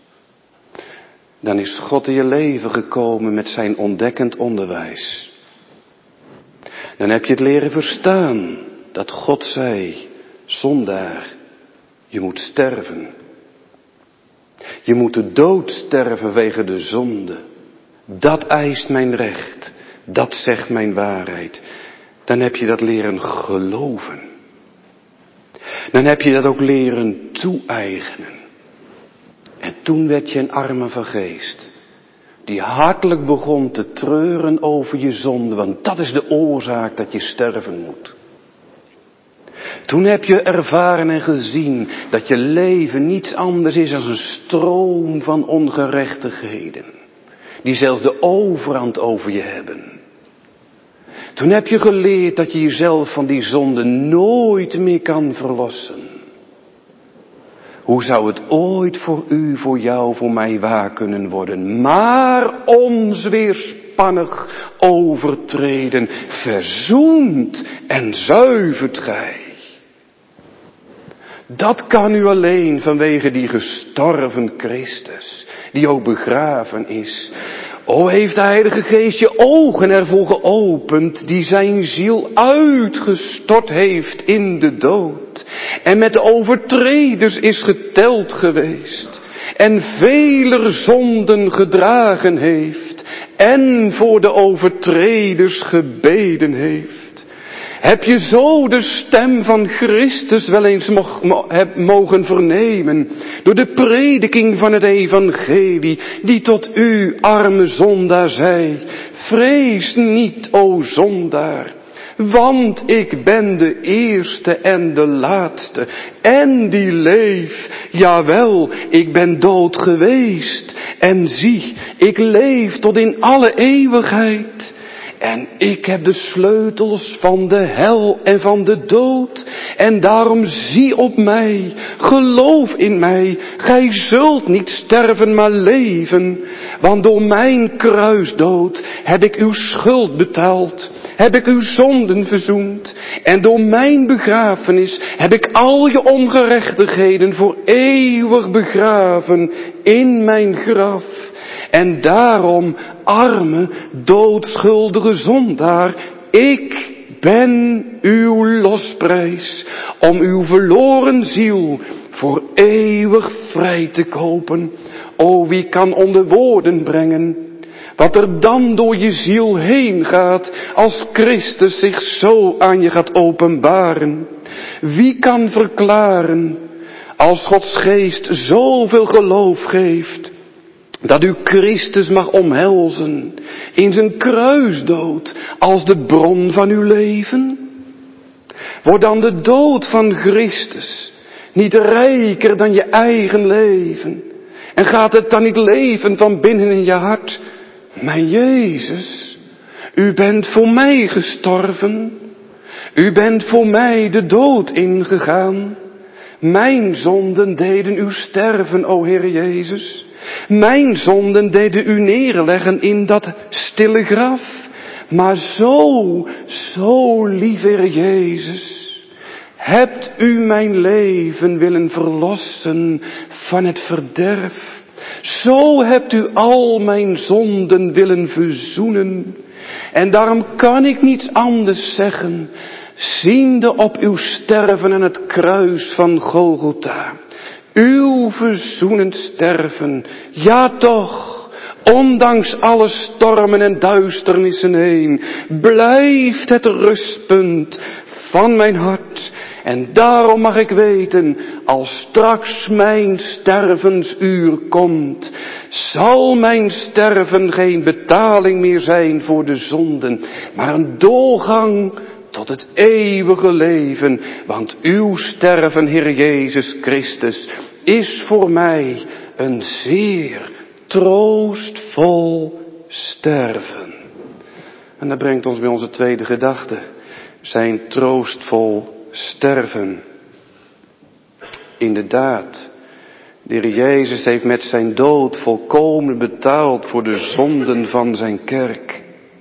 dan is God in je leven gekomen met zijn ontdekkend onderwijs. Dan heb je het leren verstaan dat God zei, zondaar, je moet sterven. Je moet de dood sterven wege de zonde. Dat eist mijn recht, dat zegt mijn waarheid. Dan heb je dat leren geloven. Dan heb je dat ook leren toe-eigenen. En toen werd je een arme van geest. die hartelijk begon te treuren over je zonde, want dat is de oorzaak dat je sterven moet. Toen heb je ervaren en gezien dat je leven niets anders is dan een stroom van ongerechtigheden, die zelfs de overhand over je hebben. Toen heb je geleerd dat je jezelf van die zonde nooit meer kan verlossen. Hoe zou het ooit voor u, voor jou, voor mij waar kunnen worden? Maar ons weerspannig overtreden, verzoent en zuivert gij. Dat kan u alleen vanwege die gestorven Christus, die ook begraven is. O, heeft de Heilige Geest je ogen ervoor geopend, die zijn ziel uitgestort heeft in de dood. En met de overtreders is geteld geweest. En veler zonden gedragen heeft. En voor de overtreders gebeden heeft. Heb je zo de stem van Christus wel eens mo- mo- heb mogen vernemen, door de prediking van het evangelie, die tot u, arme zondaar, zei: vrees niet, o zondaar, want ik ben de eerste en de laatste, en die leef, jawel, ik ben dood geweest, en zie, ik leef tot in alle eeuwigheid. En ik heb de sleutels van de hel en van de dood. En daarom zie op mij, geloof in mij. Gij zult niet sterven, maar leven. Want door mijn kruisdood heb ik uw schuld betaald. Heb ik uw zonden verzoend. En door mijn begrafenis heb ik al je ongerechtigheden voor eeuwig begraven in mijn graf. En daarom, arme, doodschuldige zondaar, ik ben uw losprijs, om uw verloren ziel voor eeuwig vrij te kopen. O, wie kan onder woorden brengen wat er dan door je ziel heen gaat, als Christus zich zo aan je gaat openbaren? Wie kan verklaren, als Gods geest zoveel geloof geeft, dat u Christus mag omhelzen in zijn kruisdood als de bron van uw leven? Wordt dan de dood van Christus niet rijker dan je eigen leven? En gaat het dan niet leven van binnen in je hart? Mijn Jezus, u bent voor mij gestorven. U bent voor mij de dood ingegaan. Mijn zonden deden u sterven, o Heer Jezus. Mijn zonden deden u neerleggen in dat stille graf. Maar zo, zo lief Heer Jezus, hebt u mijn leven willen verlossen van het verderf. Zo hebt u al mijn zonden willen verzoenen. En daarom kan ik niets anders zeggen, ziende op uw sterven aan het kruis van Golgotha. Uw verzoenend sterven, ja toch, ondanks alle stormen en duisternissen heen, blijft het rustpunt van mijn hart. En daarom mag ik weten, als straks mijn stervensuur komt, zal mijn sterven geen betaling meer zijn voor de zonden, maar een doorgang tot het eeuwige leven. Want uw sterven, Heer Jezus Christus, is voor mij een zeer troostvol sterven. En dat brengt ons bij onze tweede gedachte. Zijn troostvol sterven. Inderdaad, de Heer Jezus heeft met zijn dood volkomen betaald voor de zonden van zijn kerk.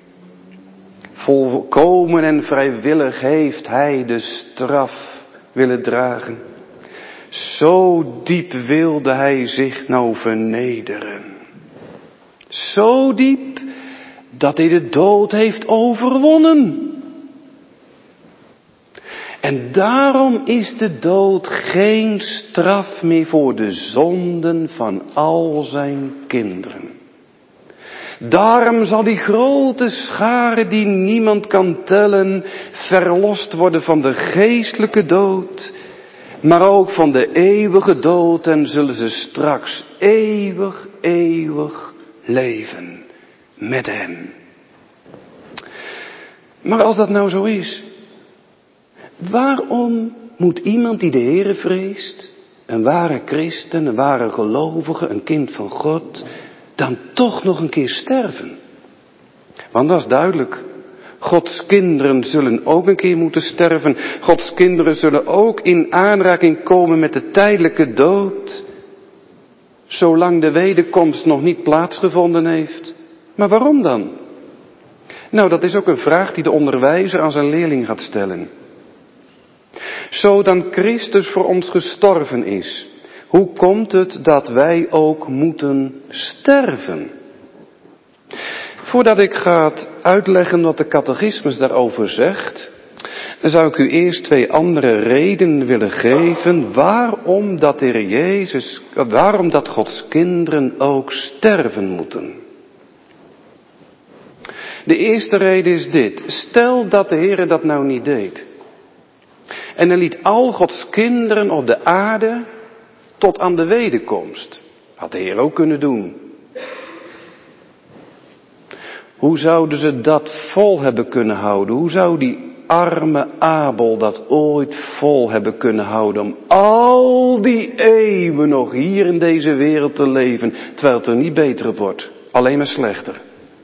Volkomen en vrijwillig heeft hij de straf willen dragen. Zo diep wilde hij zich nou vernederen. Zo diep dat hij de dood heeft overwonnen. En daarom is de dood geen straf meer voor de zonden van al zijn kinderen. Daarom zal die grote schare die niemand kan tellen, verlost worden van de geestelijke dood, maar ook van de eeuwige dood, en zullen ze straks eeuwig, eeuwig leven met hem. Maar als dat nou zo is, waarom moet iemand die de Heere vreest, een ware christen, een ware gelovige, een kind van God, dan toch nog een keer sterven? Want dat is duidelijk. Gods kinderen zullen ook een keer moeten sterven. Gods kinderen zullen ook in aanraking komen met de tijdelijke dood, zolang de wederkomst nog niet plaatsgevonden heeft. Maar waarom dan? Nou, dat is ook een vraag die de onderwijzer aan zijn leerling gaat stellen. Zo dan Christus voor ons gestorven is, hoe komt het dat wij ook moeten sterven? Voordat ik ga uitleggen wat de catechismus daarover zegt, dan zou ik u eerst twee andere redenen willen geven waarom dat de Heer Jezus, waarom dat Gods kinderen ook sterven moeten. De eerste reden is dit: stel dat de Heer dat nou niet deed. En hij liet al Gods kinderen op de aarde tot aan de wederkomst. Had de Heer ook kunnen doen. Hoe zouden ze dat vol hebben kunnen houden? Hoe zou die arme Abel dat ooit vol hebben kunnen houden om al die eeuwen nog hier in deze wereld te leven, terwijl het er niet beter op wordt, alleen maar slechter?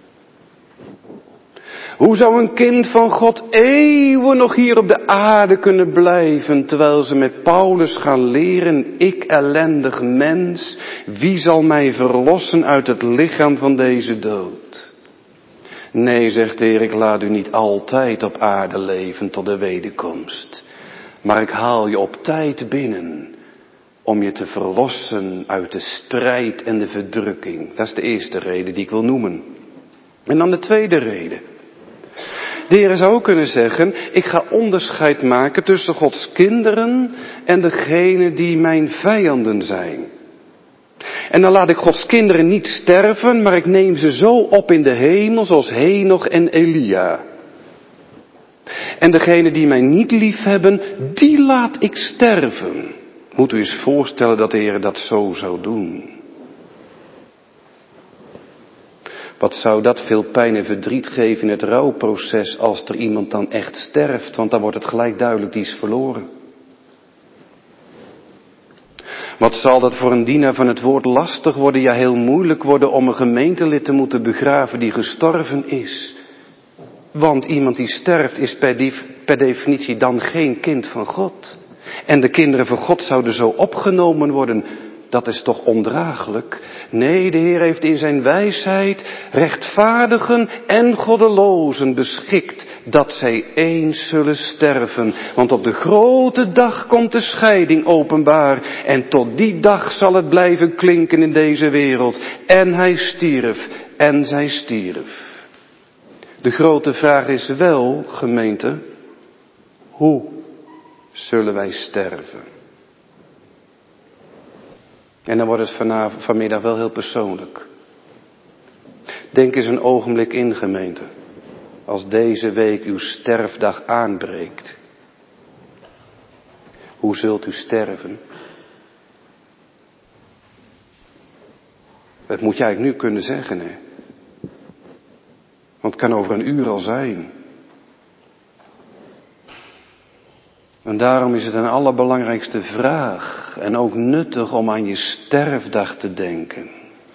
Hoe zou een kind van God eeuwen nog hier op de aarde kunnen blijven, terwijl ze met Paulus gaan leren: ik ellendig mens, wie zal mij verlossen uit het lichaam van deze dood? Nee, zegt de Heer, ik laat u niet altijd op aarde leven tot de wederkomst. Maar ik haal je op tijd binnen om je te verlossen uit de strijd en de verdrukking. Dat is de eerste reden die ik wil noemen. En dan de tweede reden. De Heer zou ook kunnen zeggen: ik ga onderscheid maken tussen Gods kinderen en degenen die mijn vijanden zijn. En dan laat ik Gods kinderen niet sterven, maar ik neem ze zo op in de hemel zoals Henoch en Elia. En degenen die mij niet lief hebben, die laat ik sterven. Moet u eens voorstellen dat de Heer dat zo zou doen. Wat zou dat veel pijn en verdriet geven in het rouwproces als er iemand dan echt sterft, want dan wordt het gelijk duidelijk, die is verloren. Wat zal dat voor een dienaar van het woord lastig worden, ja heel moeilijk worden om een gemeentelid te moeten begraven die gestorven is. Want iemand die sterft is per, def, per definitie dan geen kind van God. En de kinderen van God zouden zo opgenomen worden. Dat is toch ondraaglijk? Nee, de Heer heeft in zijn wijsheid rechtvaardigen en goddelozen beschikt dat zij eens zullen sterven. Want op de grote dag komt de scheiding openbaar. En tot die dag zal het blijven klinken in deze wereld. En hij stierf en zij stierf. De grote vraag is wel, gemeente, hoe zullen wij sterven? En dan wordt het vanavond, vanmiddag wel heel persoonlijk. Denk eens een ogenblik in, gemeente. Als deze week uw sterfdag aanbreekt. Hoe zult u sterven? Dat moet je eigenlijk nu kunnen zeggen, hè. Want het kan over een uur al zijn. En daarom is het een allerbelangrijkste vraag en ook nuttig om aan je sterfdag te denken.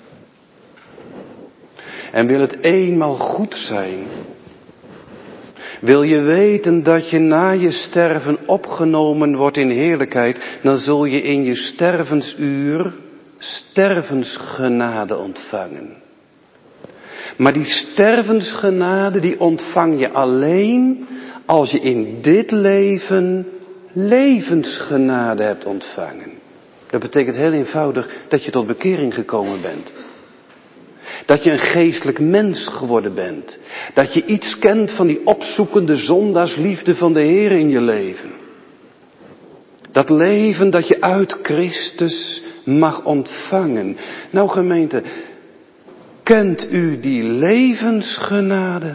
En wil het eenmaal goed zijn, wil je weten dat je na je sterven opgenomen wordt in heerlijkheid, dan zul je in je stervensuur stervensgenade ontvangen. Maar die stervensgenade die ontvang je alleen als je in dit leven levensgenade hebt ontvangen. Dat betekent heel eenvoudig dat je tot bekering gekomen bent. Dat je een geestelijk mens geworden bent. Dat je iets kent van die opzoekende zondaarsliefde van de Heer in je leven. Dat leven dat je uit Christus mag ontvangen. Nou gemeente, kent u die levensgenade?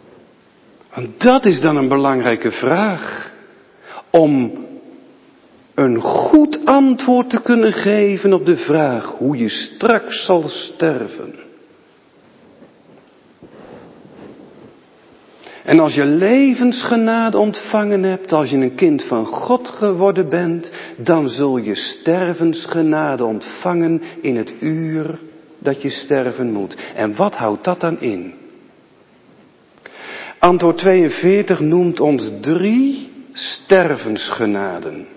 Want dat is dan een belangrijke vraag. Om een goed antwoord te kunnen geven op de vraag hoe je straks zal sterven. En als je levensgenade ontvangen hebt, als je een kind van God geworden bent, dan zul je stervensgenade ontvangen in het uur dat je sterven moet. En wat houdt dat dan in? Antwoord tweeënveertig noemt ons drie stervensgenaden.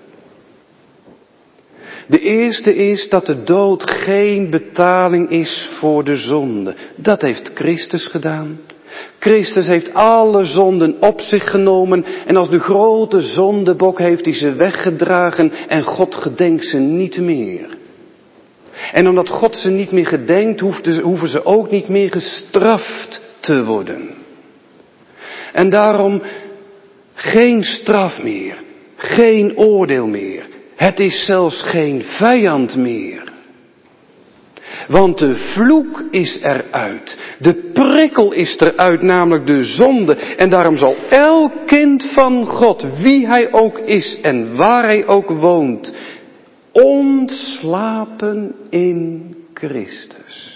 De eerste is dat de dood geen betaling is voor de zonde. Dat heeft Christus gedaan. Christus heeft alle zonden op zich genomen en als de grote zondebok heeft hij ze weggedragen en God gedenkt ze niet meer. En omdat God ze niet meer gedenkt, hoeven ze ook niet meer gestraft te worden. En daarom geen straf meer, geen oordeel meer. Het is zelfs geen vijand meer. Want de vloek is eruit. De prikkel is eruit, namelijk de zonde. En daarom zal elk kind van God, wie hij ook is en waar hij ook woont, ontslapen in Christus.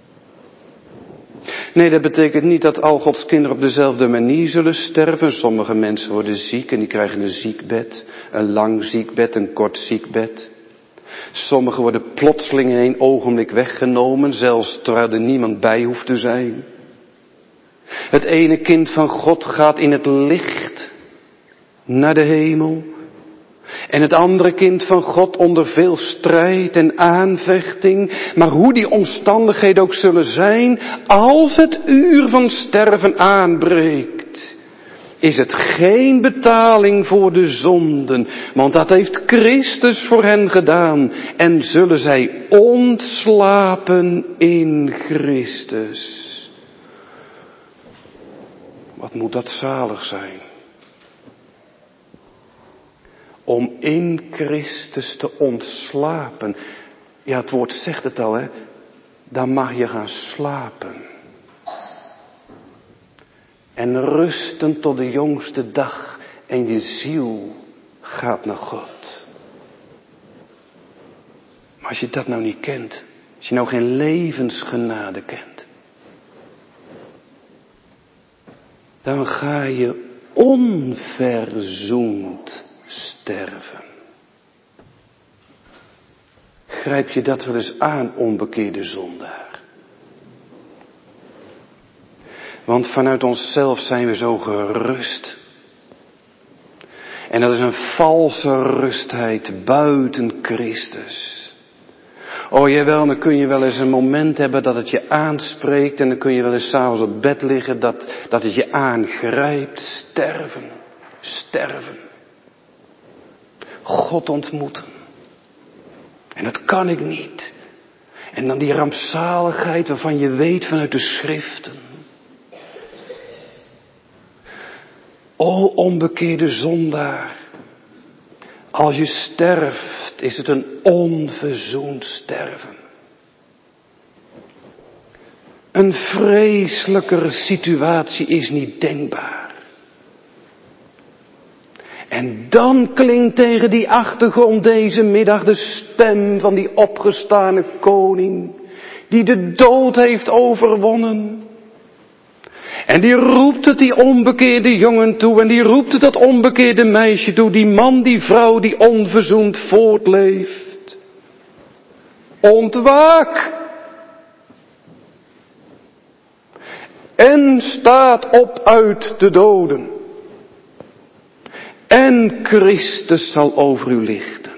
Nee, dat betekent niet dat al Gods kinderen op dezelfde manier zullen sterven. Sommige mensen worden ziek en die krijgen een ziekbed. Een lang ziekbed, een kort ziekbed. Sommigen worden plotseling in één ogenblik weggenomen, zelfs terwijl er niemand bij hoeft te zijn. Het ene kind van God gaat in het licht naar de hemel. En het andere kind van God onder veel strijd en aanvechting. Maar hoe die omstandigheden ook zullen zijn, als het uur van sterven aanbreekt, is het geen betaling voor de zonden. Want dat heeft Christus voor hen gedaan. En zullen zij ontslapen in Christus. Wat moet dat zalig zijn. Om in Christus te ontslapen. Ja, het woord zegt het al, hè. Dan mag je gaan slapen. En rusten tot de jongste dag. En je ziel gaat naar God. Maar als je dat nou niet kent. Als je nou geen levensgenade kent. Dan ga je onverzoend sterven. Grijp je dat wel eens aan, onbekeerde zondaar? Want vanuit onszelf zijn we zo gerust. En dat is een valse rustheid buiten Christus. Oh jawel, dan kun je wel eens een moment hebben dat het je aanspreekt. En dan kun je wel eens 's avonds op bed liggen dat, dat het je aangrijpt. Sterven, sterven. God ontmoeten. En dat kan ik niet. En dan die rampzaligheid waarvan je weet vanuit de schriften. O onbekeerde zondaar. Als je sterft is het een onverzoend sterven. Een vreselijker situatie is niet denkbaar. En dan klinkt tegen die achtergrond deze middag de stem van die opgestane koning, die de dood heeft overwonnen. En die roept het die onbekeerde jongen toe en die roept het dat onbekeerde meisje toe, die man, die vrouw die onverzoend voortleeft. Ontwaak! En staat op uit de doden. En Christus zal over u lichten.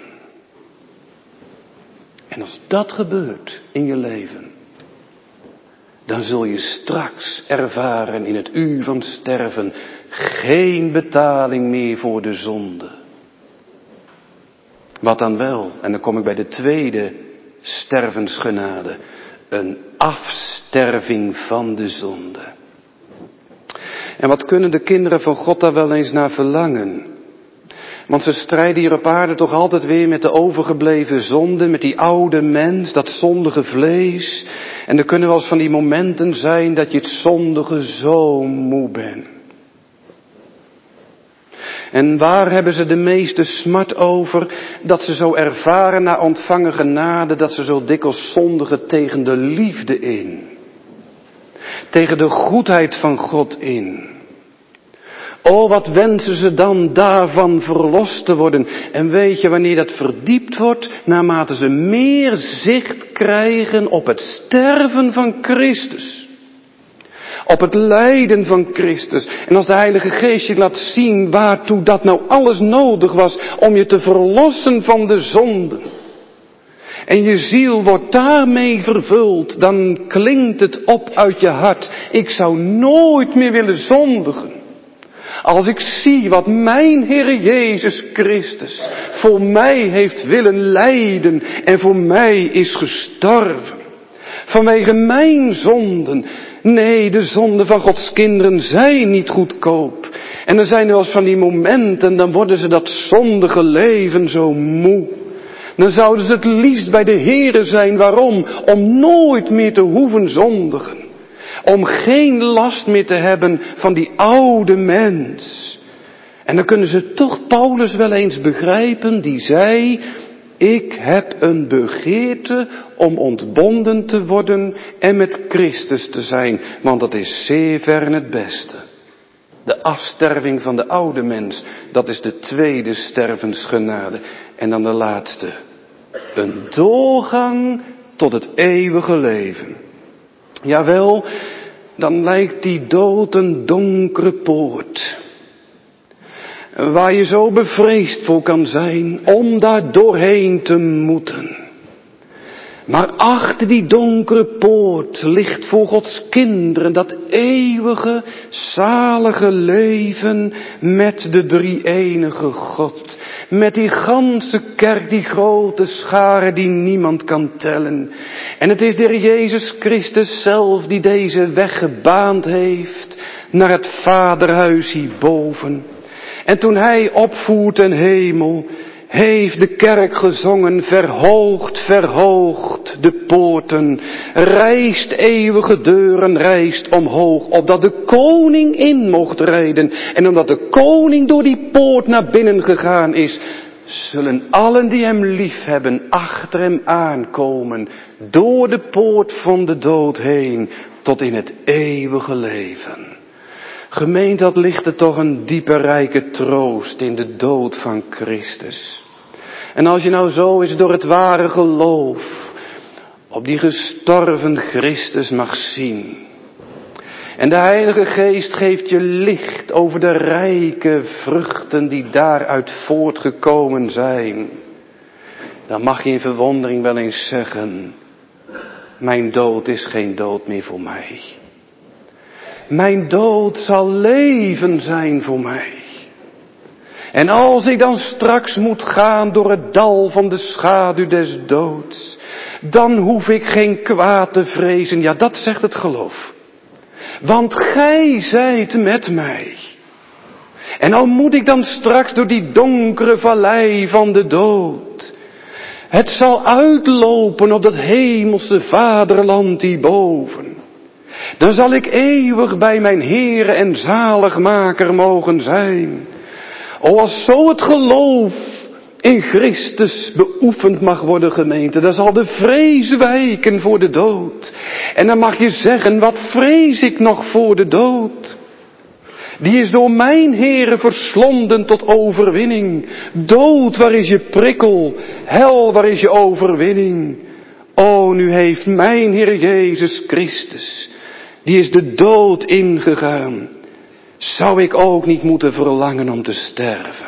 En als dat gebeurt in je leven, dan zul je straks ervaren in het uur van sterven geen betaling meer voor de zonde. Wat dan wel? En dan kom ik bij de tweede stervensgenade. Een afsterving van de zonde. En wat kunnen de kinderen van God daar wel eens naar verlangen? Want ze strijden hier op aarde toch altijd weer met de overgebleven zonde, met die oude mens, dat zondige vlees. En er kunnen wel eens van die momenten zijn dat je het zondige zo moe bent. En waar hebben ze de meeste smart over? Dat ze zo ervaren na ontvangen genade, dat ze zo dikwijls zondigen tegen de liefde in. Tegen de goedheid van God in. O, wat wensen ze dan daarvan verlost te worden. En weet je wanneer dat verdiept wordt? Naarmate ze meer zicht krijgen op het sterven van Christus. Op het lijden van Christus. En als de Heilige Geest je laat zien waartoe dat nou alles nodig was om je te verlossen van de zonden. En je ziel wordt daarmee vervuld, dan klinkt het op uit je hart. Ik zou nooit meer willen zondigen. Als ik zie wat mijn Heer Jezus Christus voor mij heeft willen lijden en voor mij is gestorven. Vanwege mijn zonden. Nee, de zonden van Gods kinderen zijn niet goedkoop. En er zijn wel eens van die momenten, dan worden ze dat zondige leven zo moe. Dan zouden ze het liefst bij de Heere zijn. Waarom? Om nooit meer te hoeven zondigen. Om geen last meer te hebben van die oude mens. En dan kunnen ze toch Paulus wel eens begrijpen, die zei: ik heb een begeerte om ontbonden te worden en met Christus te zijn. Want dat is zeer ver het beste. De afsterving van de oude mens, dat is de tweede stervensgenade. En dan de laatste. Een doorgang tot het eeuwige leven. Jawel, dan lijkt die dood een donkere poort. Waar je zo bevreesd voor kan zijn om daar doorheen te moeten. Maar achter die donkere poort ligt voor Gods kinderen dat eeuwige, zalige leven met de drie-enige God. Met die ganse kerk, die grote schare die niemand kan tellen. En het is de Heer Jezus Christus zelf die deze weg gebaand heeft naar het Vaderhuis hierboven. En toen Hij opvoert ten hemel, heeft de kerk gezongen: verhoogd, verhoogd de poorten, rijst eeuwige deuren, rijst omhoog, opdat de koning in mocht rijden. En omdat de koning door die poort naar binnen gegaan is, zullen allen die hem lief hebben achter hem aankomen, door de poort van de dood heen, tot in het eeuwige leven. Gemeente, dat ligt er toch een diepe rijke troost in de dood van Christus. En als je nou zo eens door het ware geloof op die gestorven Christus mag zien. En de Heilige Geest geeft je licht over de rijke vruchten die daaruit voortgekomen zijn. Dan mag je in verwondering wel eens zeggen: mijn dood is geen dood meer voor mij. Mijn dood zal leven zijn voor mij. En als ik dan straks moet gaan door het dal van de schaduw des doods, dan hoef ik geen kwaad te vrezen. Ja, dat zegt het geloof. Want gij zijt met mij. En al moet ik dan straks door die donkere vallei van de dood, het zal uitlopen op dat hemelse vaderland hierboven. Dan zal ik eeuwig bij mijn Heere en zaligmaker mogen zijn. O, als zo het geloof in Christus beoefend mag worden, gemeente, dan zal de vrees wijken voor de dood. En dan mag je zeggen: wat vrees ik nog voor de dood? Die is door mijn Heere verslonden tot overwinning. Dood, waar is je prikkel? Hel, waar is je overwinning? O, nu heeft mijn Heer Jezus Christus, die is de dood ingegaan. Zou ik ook niet moeten verlangen om te sterven?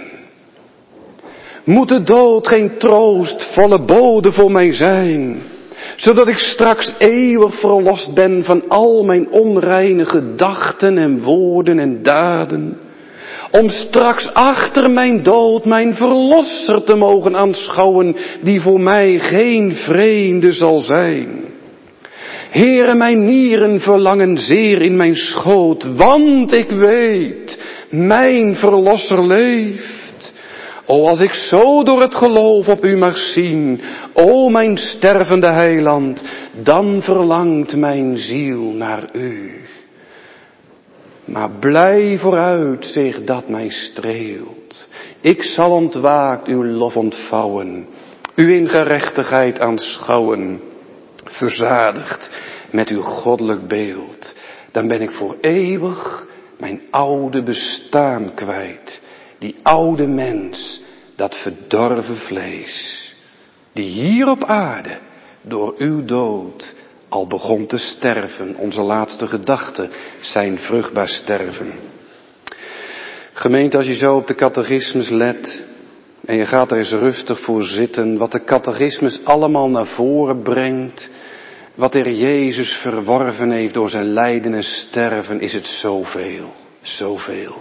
Moet de dood geen troostvolle bode voor mij zijn, zodat ik straks eeuwig verlost ben van al mijn onreine gedachten en woorden en daden, om straks achter mijn dood mijn verlosser te mogen aanschouwen, die voor mij geen vreemde zal zijn. Heere, mijn nieren verlangen zeer in mijn schoot, want ik weet, mijn verlosser leeft. O, als ik zo door het geloof op u mag zien, o mijn stervende heiland, dan verlangt mijn ziel naar u. maar blij vooruit zich dat mij streelt. Ik zal ontwaakt uw lof ontvouwen, u in gerechtigheid aanschouwen, verzadigd met uw goddelijk beeld. Dan ben ik voor eeuwig mijn oude bestaan kwijt, die oude mens, dat verdorven vlees, die hier op aarde door uw dood al begon te sterven. Onze laatste gedachten zijn vruchtbaar sterven. Gemeente, als je zo op de catechismus let en je gaat er eens rustig voor zitten, wat de catechismus allemaal naar voren brengt, wat er Jezus verworven heeft door zijn lijden en sterven, is het zoveel, zoveel.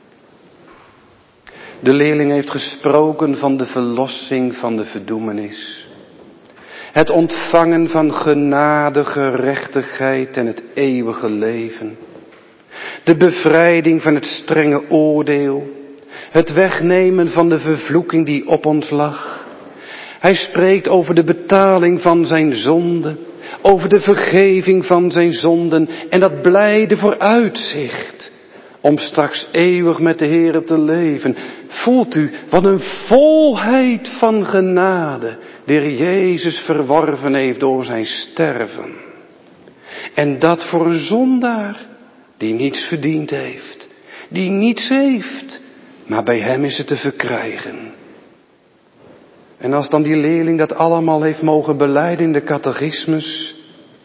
De leerling heeft gesproken van de verlossing van de verdoemenis. Het ontvangen van genade, gerechtigheid en het eeuwige leven. De bevrijding van het strenge oordeel. Het wegnemen van de vervloeking die op ons lag. Hij spreekt over de betaling van zijn zonde. Over de vergeving van zijn zonden. En dat blijde vooruitzicht. Om straks eeuwig met de Heere te leven. Voelt u wat een volheid van genade de Heer Jezus verworven heeft door zijn sterven. En dat voor een zondaar die niets verdiend heeft. Die niets heeft. Maar bij hem is het te verkrijgen. En als dan die leerling dat allemaal heeft mogen belijden in de catechismus,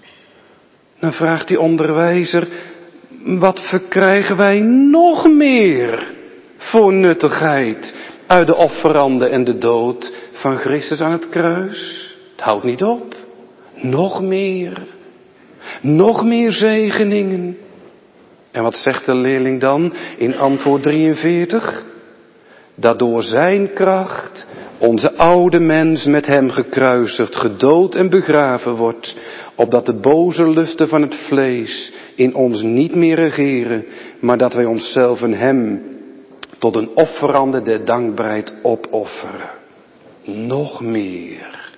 dan vraagt die onderwijzer, wat verkrijgen wij nog meer voor nuttigheid uit de offerande en de dood van Christus aan het kruis? Het houdt niet op. Nog meer. Nog meer zegeningen. En wat zegt de leerling dan in antwoord drieënveertig? Dat door zijn kracht onze oude mens met hem gekruisigd, gedood en begraven wordt, opdat de boze lusten van het vlees in ons niet meer regeren, maar dat wij onszelf en hem tot een offerande der dankbaarheid opofferen. Nog meer.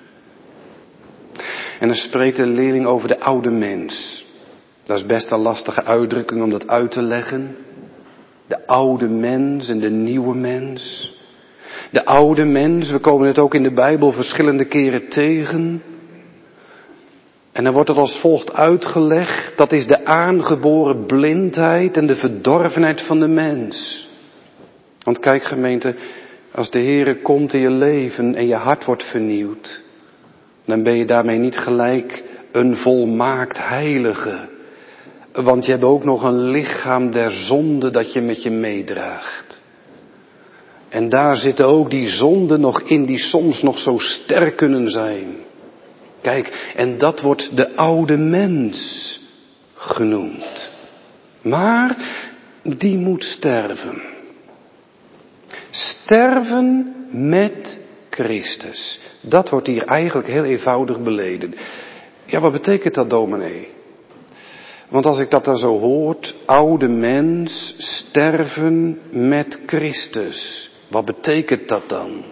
En dan spreekt de leerling over de oude mens. Dat is best een lastige uitdrukking om dat uit te leggen. De oude mens en de nieuwe mens. De oude mens, we komen het ook in de Bijbel verschillende keren tegen. En dan wordt het als volgt uitgelegd. Dat is de aangeboren blindheid en de verdorvenheid van de mens. Want kijk gemeente, als de Heere komt in je leven en je hart wordt vernieuwd, dan ben je daarmee niet gelijk een volmaakt heilige. Want je hebt ook nog een lichaam der zonde dat je met je meedraagt. En daar zitten ook die zonden nog in die soms nog zo sterk kunnen zijn. Kijk, en dat wordt de oude mens genoemd. Maar die moet sterven. Sterven met Christus. Dat wordt hier eigenlijk heel eenvoudig beleden. Ja, wat betekent dat, dominee? Want als ik dat dan zo hoort, oude mens, sterven met Christus. Wat betekent dat dan?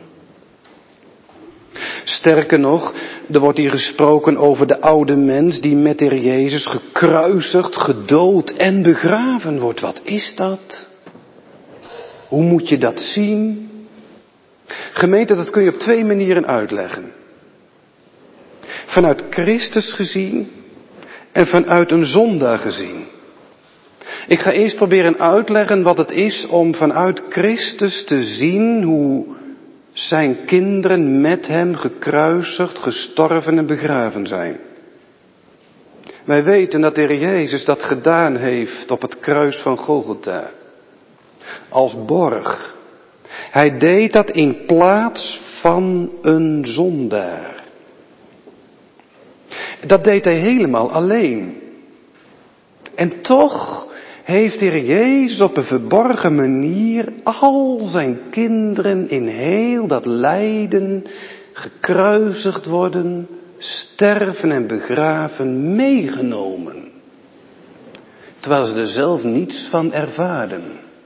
Sterker nog, er wordt hier gesproken over de oude mens die met de Heer Jezus gekruisigd, gedood en begraven wordt. Wat is dat? Hoe moet je dat zien? Gemeente, dat kun je op twee manieren uitleggen. Vanuit Christus gezien en vanuit een zondaar gezien. Ik ga eerst proberen uitleggen wat het is om vanuit Christus te zien hoe zijn kinderen met hem gekruisigd, gestorven en begraven zijn. Wij weten dat de Heer Jezus dat gedaan heeft op het kruis van Golgotha. Als borg. Hij deed dat in plaats van een zondaar. Dat deed hij helemaal alleen. En toch heeft de Heer Jezus op een verborgen manier al zijn kinderen in heel dat lijden, gekruisigd worden, sterven en begraven meegenomen. Terwijl ze er zelf niets van ervaren.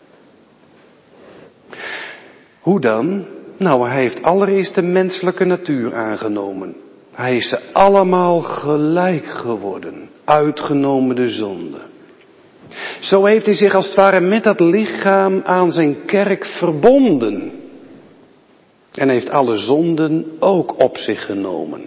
Hoe dan? Nou, hij heeft allereerst de menselijke natuur aangenomen. Hij is ze allemaal gelijk geworden, uitgenomen de zonde. Zo heeft hij zich als het ware met dat lichaam aan zijn kerk verbonden. En heeft alle zonden ook op zich genomen.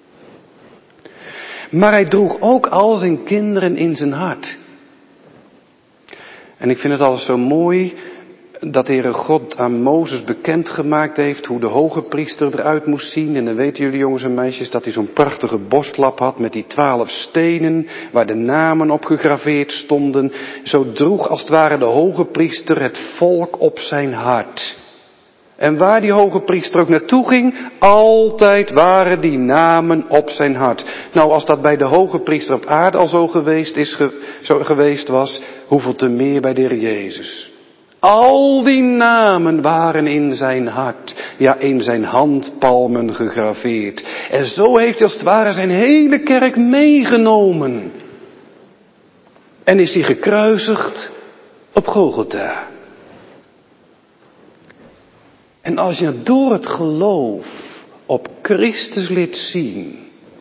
Maar hij droeg ook al zijn kinderen in zijn hart. En ik vind het alles zo mooi dat de Heere God aan Mozes bekendgemaakt heeft hoe de hoge priester eruit moest zien. En dan weten jullie jongens en meisjes dat hij zo'n prachtige borstlap had met die twaalf stenen waar de namen op gegraveerd stonden. Zo droeg als het ware de hoge priester het volk op zijn hart. En waar die hoge priester ook naartoe ging, altijd waren die namen op zijn hart. Nou, als dat bij de hoge priester op aarde al zo geweest, is, ge, zo geweest was, hoeveel te meer bij de Heer Jezus. Al die namen waren in zijn hart, ja in zijn handpalmen gegraveerd. En zo heeft hij als het ware zijn hele kerk meegenomen. En is hij gekruisigd op Golgotha. En als je door het geloof op Christus liet zien.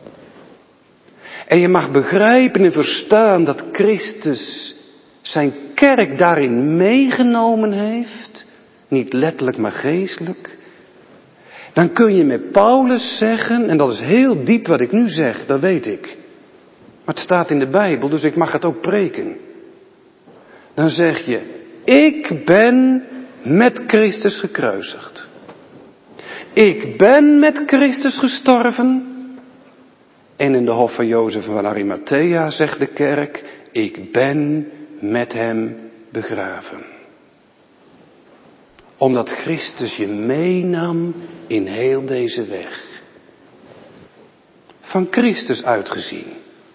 En je mag begrijpen en verstaan dat Christus zijn kerk daarin meegenomen heeft. Niet letterlijk maar geestelijk. Dan kun je met Paulus zeggen, en dat is heel diep wat ik nu zeg, dat weet ik. Maar het staat in de Bijbel, dus ik mag het ook preken. Dan zeg je, ik ben met Christus gekruisigd. Ik ben met Christus gestorven. En in de hof van Jozef van Arimathea zegt de kerk, ik ben met hem begraven. Omdat Christus je meenam in heel deze weg. Van Christus uitgezien.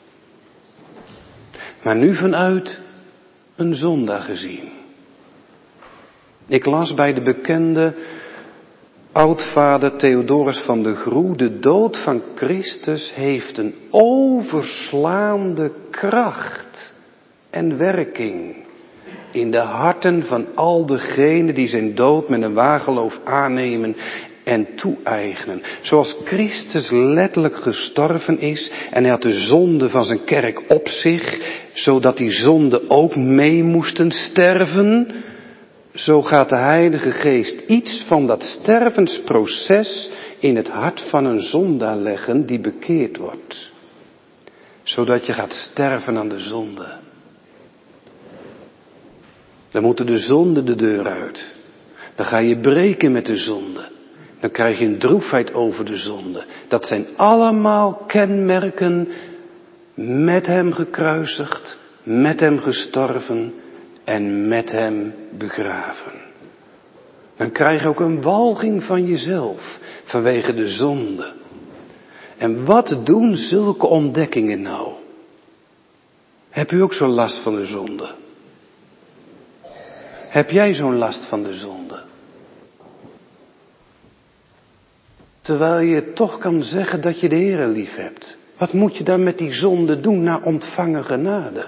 Maar nu vanuit een zondaar gezien. Ik las bij de bekende oudvader Theodorus van de Groe, de dood van Christus heeft een overslaande kracht en werking in de harten van al degenen die zijn dood met een waar geloof aannemen en toe-eigenen. Zoals Christus letterlijk gestorven is en hij had de zonde van zijn kerk op zich, zodat die zonden ook mee moesten sterven. Zo gaat de Heilige Geest iets van dat stervensproces in het hart van een zondaar leggen die bekeerd wordt. Zodat je gaat sterven aan de zonde. Dan moeten de zonden de deur uit. Dan ga je breken met de zonde. Dan krijg je een droefheid over de zonde. Dat zijn allemaal kenmerken met hem gekruisigd, met hem gestorven en met hem begraven. Dan krijg je ook een walging van jezelf vanwege de zonde. En wat doen zulke ontdekkingen nou? Heb u ook zo'n last van de zonde? Heb jij zo'n last van de zonde? Terwijl je toch kan zeggen dat je de Heere lief hebt. Wat moet je dan met die zonde doen na ontvangen genade?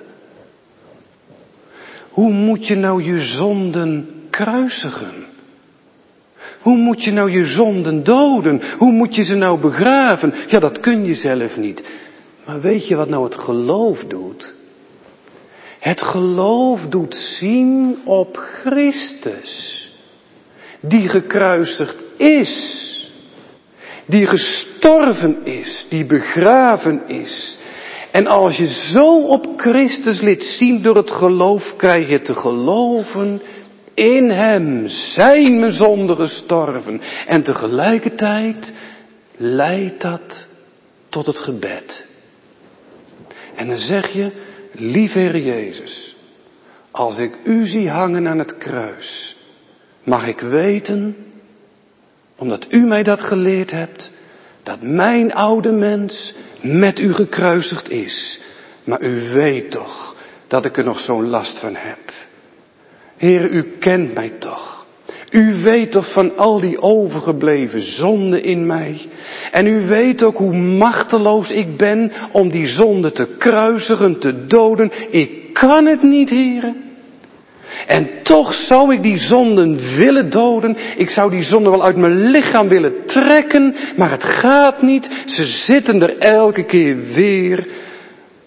Hoe moet je nou je zonden kruisigen? Hoe moet je nou je zonden doden? Hoe moet je ze nou begraven? Ja, dat kun je zelf niet. Maar weet je wat nou het geloof doet? Het geloof doet zien op Christus. Die gekruisigd is. Die gestorven is. Die begraven is. En als je zo op Christus liet zien door het geloof, krijg je te geloven, in hem zijn mijn zonden gestorven. En tegelijkertijd leidt dat tot het gebed. En dan zeg je, lieve Heer Jezus, als ik u zie hangen aan het kruis, mag ik weten, omdat u mij dat geleerd hebt, dat mijn oude mens met u gekruisigd is. Maar u weet toch dat ik er nog zo'n last van heb. Heer, u kent mij toch. U weet toch van al die overgebleven zonden in mij. En u weet ook hoe machteloos ik ben om die zonde te kruisigen, te doden. Ik kan het niet, Heer. En toch zou ik die zonden willen doden. Ik zou die zonden wel uit mijn lichaam willen trekken. Maar het gaat niet. Ze zitten er elke keer weer.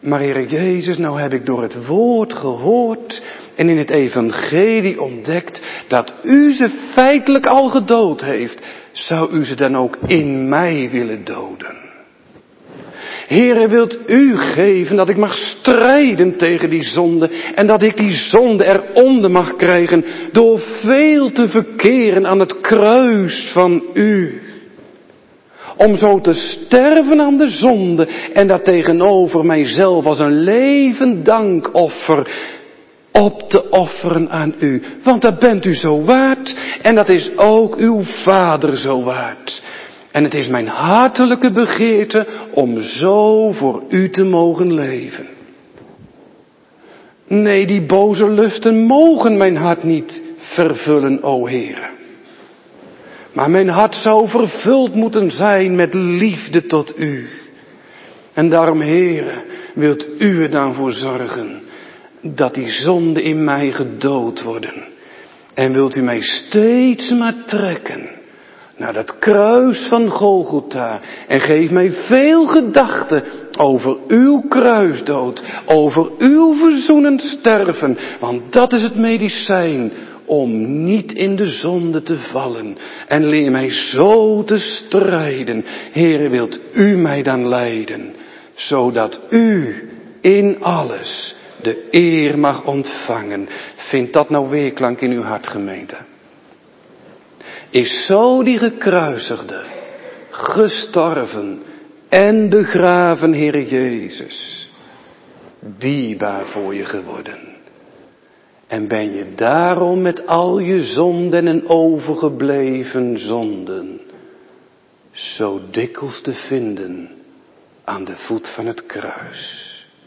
Maar Heere Jezus, nou heb ik door het woord gehoord en in het evangelie ontdekt dat u ze feitelijk al gedood heeft. Zou u ze dan ook in mij willen doden? Heere, wilt u geven dat ik mag strijden tegen die zonde en dat ik die zonde eronder mag krijgen door veel te verkeren aan het kruis van u. Om zo te sterven aan de zonde en dat tegenover mijzelf als een levend dankoffer op te offeren aan u. Want dat bent u zo waard en dat is ook uw Vader zo waard. En het is mijn hartelijke begeerte om zo voor u te mogen leven. Nee, die boze lusten mogen mijn hart niet vervullen, o Heere. Maar mijn hart zou vervuld moeten zijn met liefde tot u. En daarom, Heere, wilt u er dan voor zorgen dat die zonden in mij gedood worden. En wilt u mij steeds maar trekken naar dat kruis van Golgotha. En geef mij veel gedachten over uw kruisdood, over uw verzoenend sterven. Want dat is het medicijn om niet in de zonde te vallen. En leer mij zo te strijden. Heere, wilt u mij dan leiden, zodat u in alles de eer mag ontvangen. Vind dat nou weerklank in uw hart, gemeente. Is zo die gekruisigde, gestorven en begraven Heere Jezus dierbaar voor je geworden. En ben je daarom met al je zonden en overgebleven zonden zo dikwijls te vinden aan de voet van het kruis.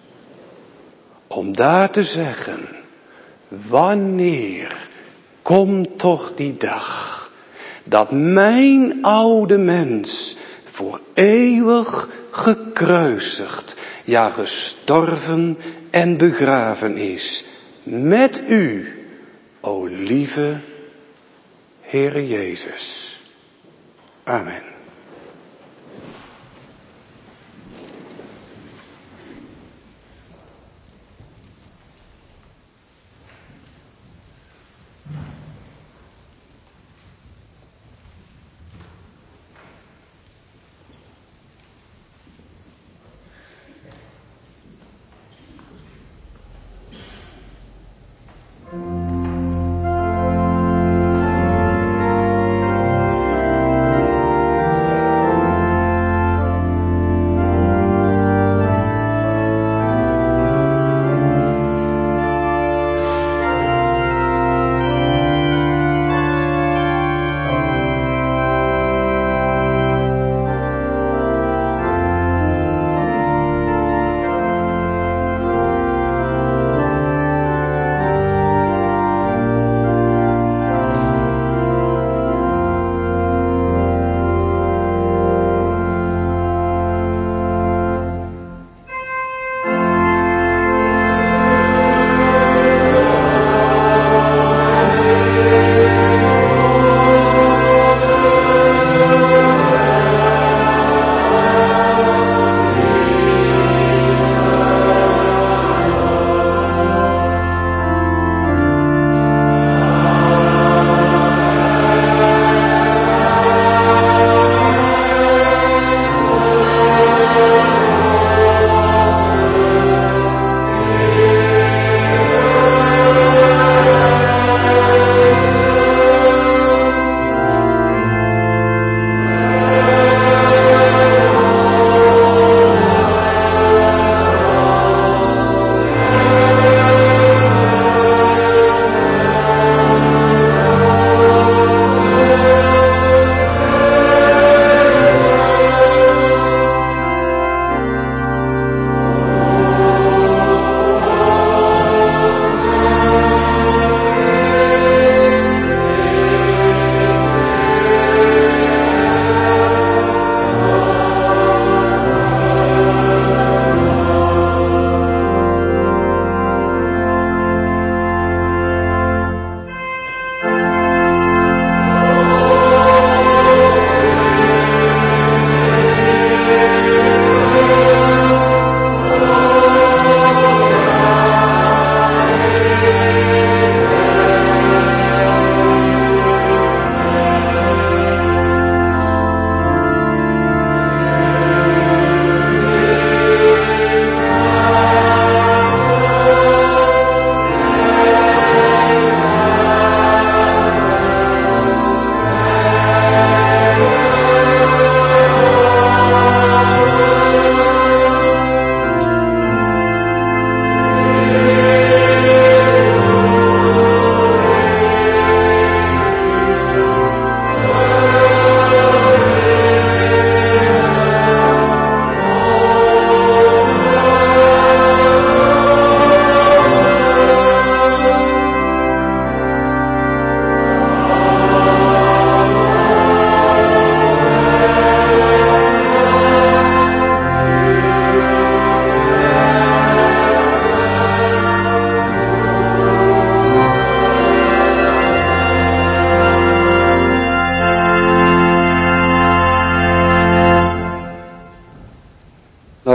Om daar te zeggen, wanneer komt toch die dag dat mijn oude mens voor eeuwig gekruisigd, ja gestorven en begraven is met u, o lieve Heere Jezus. Amen.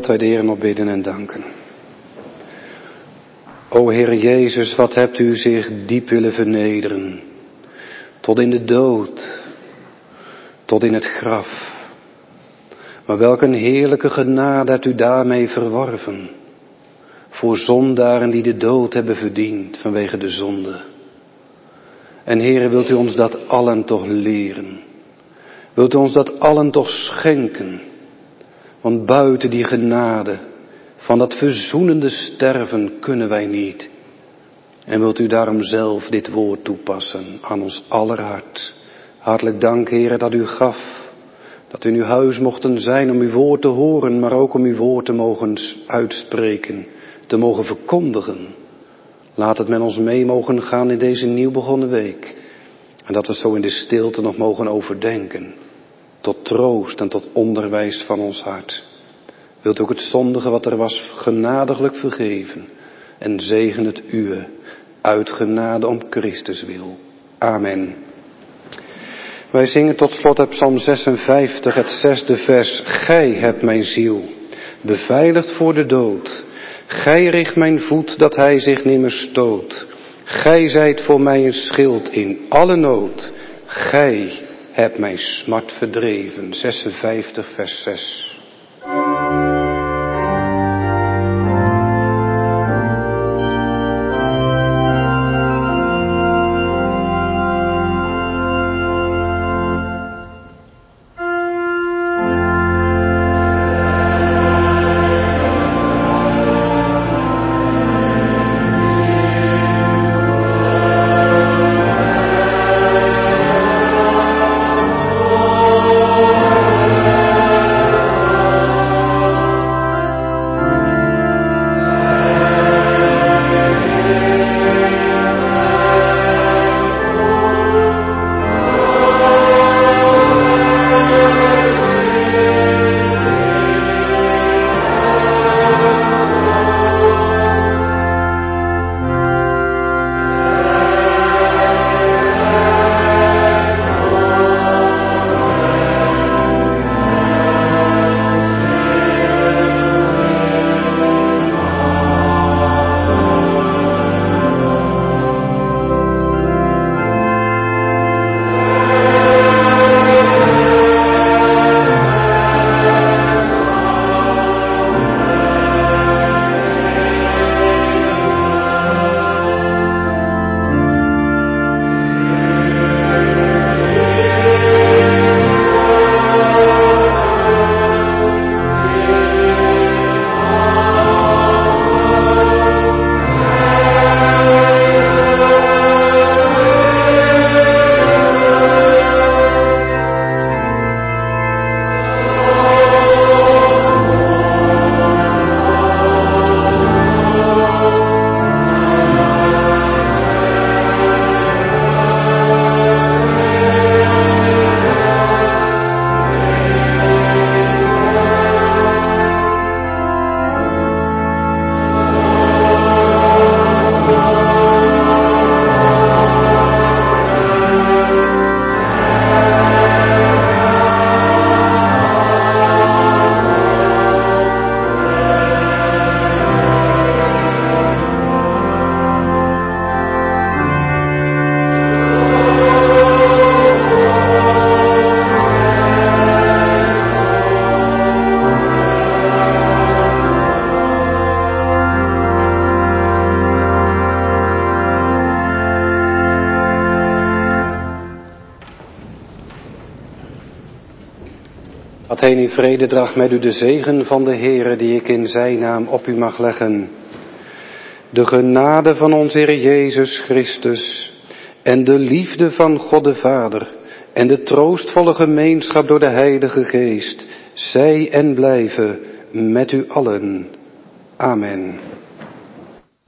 wij de Heer nog bidden en danken. O Heer Jezus, wat hebt u zich diep willen vernederen, tot in de dood, tot in het graf. Maar welk een heerlijke genade hebt u daarmee verworven, voor zondaren die de dood hebben verdiend vanwege de zonde. En Heere, wilt u ons dat allen toch leren, wilt u ons dat allen toch schenken, want buiten die genade van dat verzoenende sterven kunnen wij niet. En wilt u daarom zelf dit woord toepassen aan ons aller hart. Hartelijk dank, Heere, dat u gaf, dat we in uw huis mochten zijn om uw woord te horen, maar ook om uw woord te mogen uitspreken, te mogen verkondigen. Laat het met ons mee mogen gaan in deze nieuw begonnen week. En dat we het zo in de stilte nog mogen overdenken, tot troost en tot onderwijs van ons hart. Wilt ook het zondige wat er was genadiglijk vergeven en zegen het uwe uit genade om Christus wil. Amen. Wij zingen tot slot uit Psalm zesenvijftig, het zesde vers. Gij hebt mijn ziel beveiligd voor de dood. Gij richt mijn voet dat hij zich nimmer stoot. Gij zijt voor mij een schild in alle nood. Gij hebt mijn smart verdreven. zesenvijftig vers zes. Gaat heen in vrede, draagt met u de zegen van de Heere die ik in zijn naam op u mag leggen. De genade van onze Heer Jezus Christus en de liefde van God de Vader en de troostvolle gemeenschap door de Heilige Geest, zij en blijven met u allen. Amen.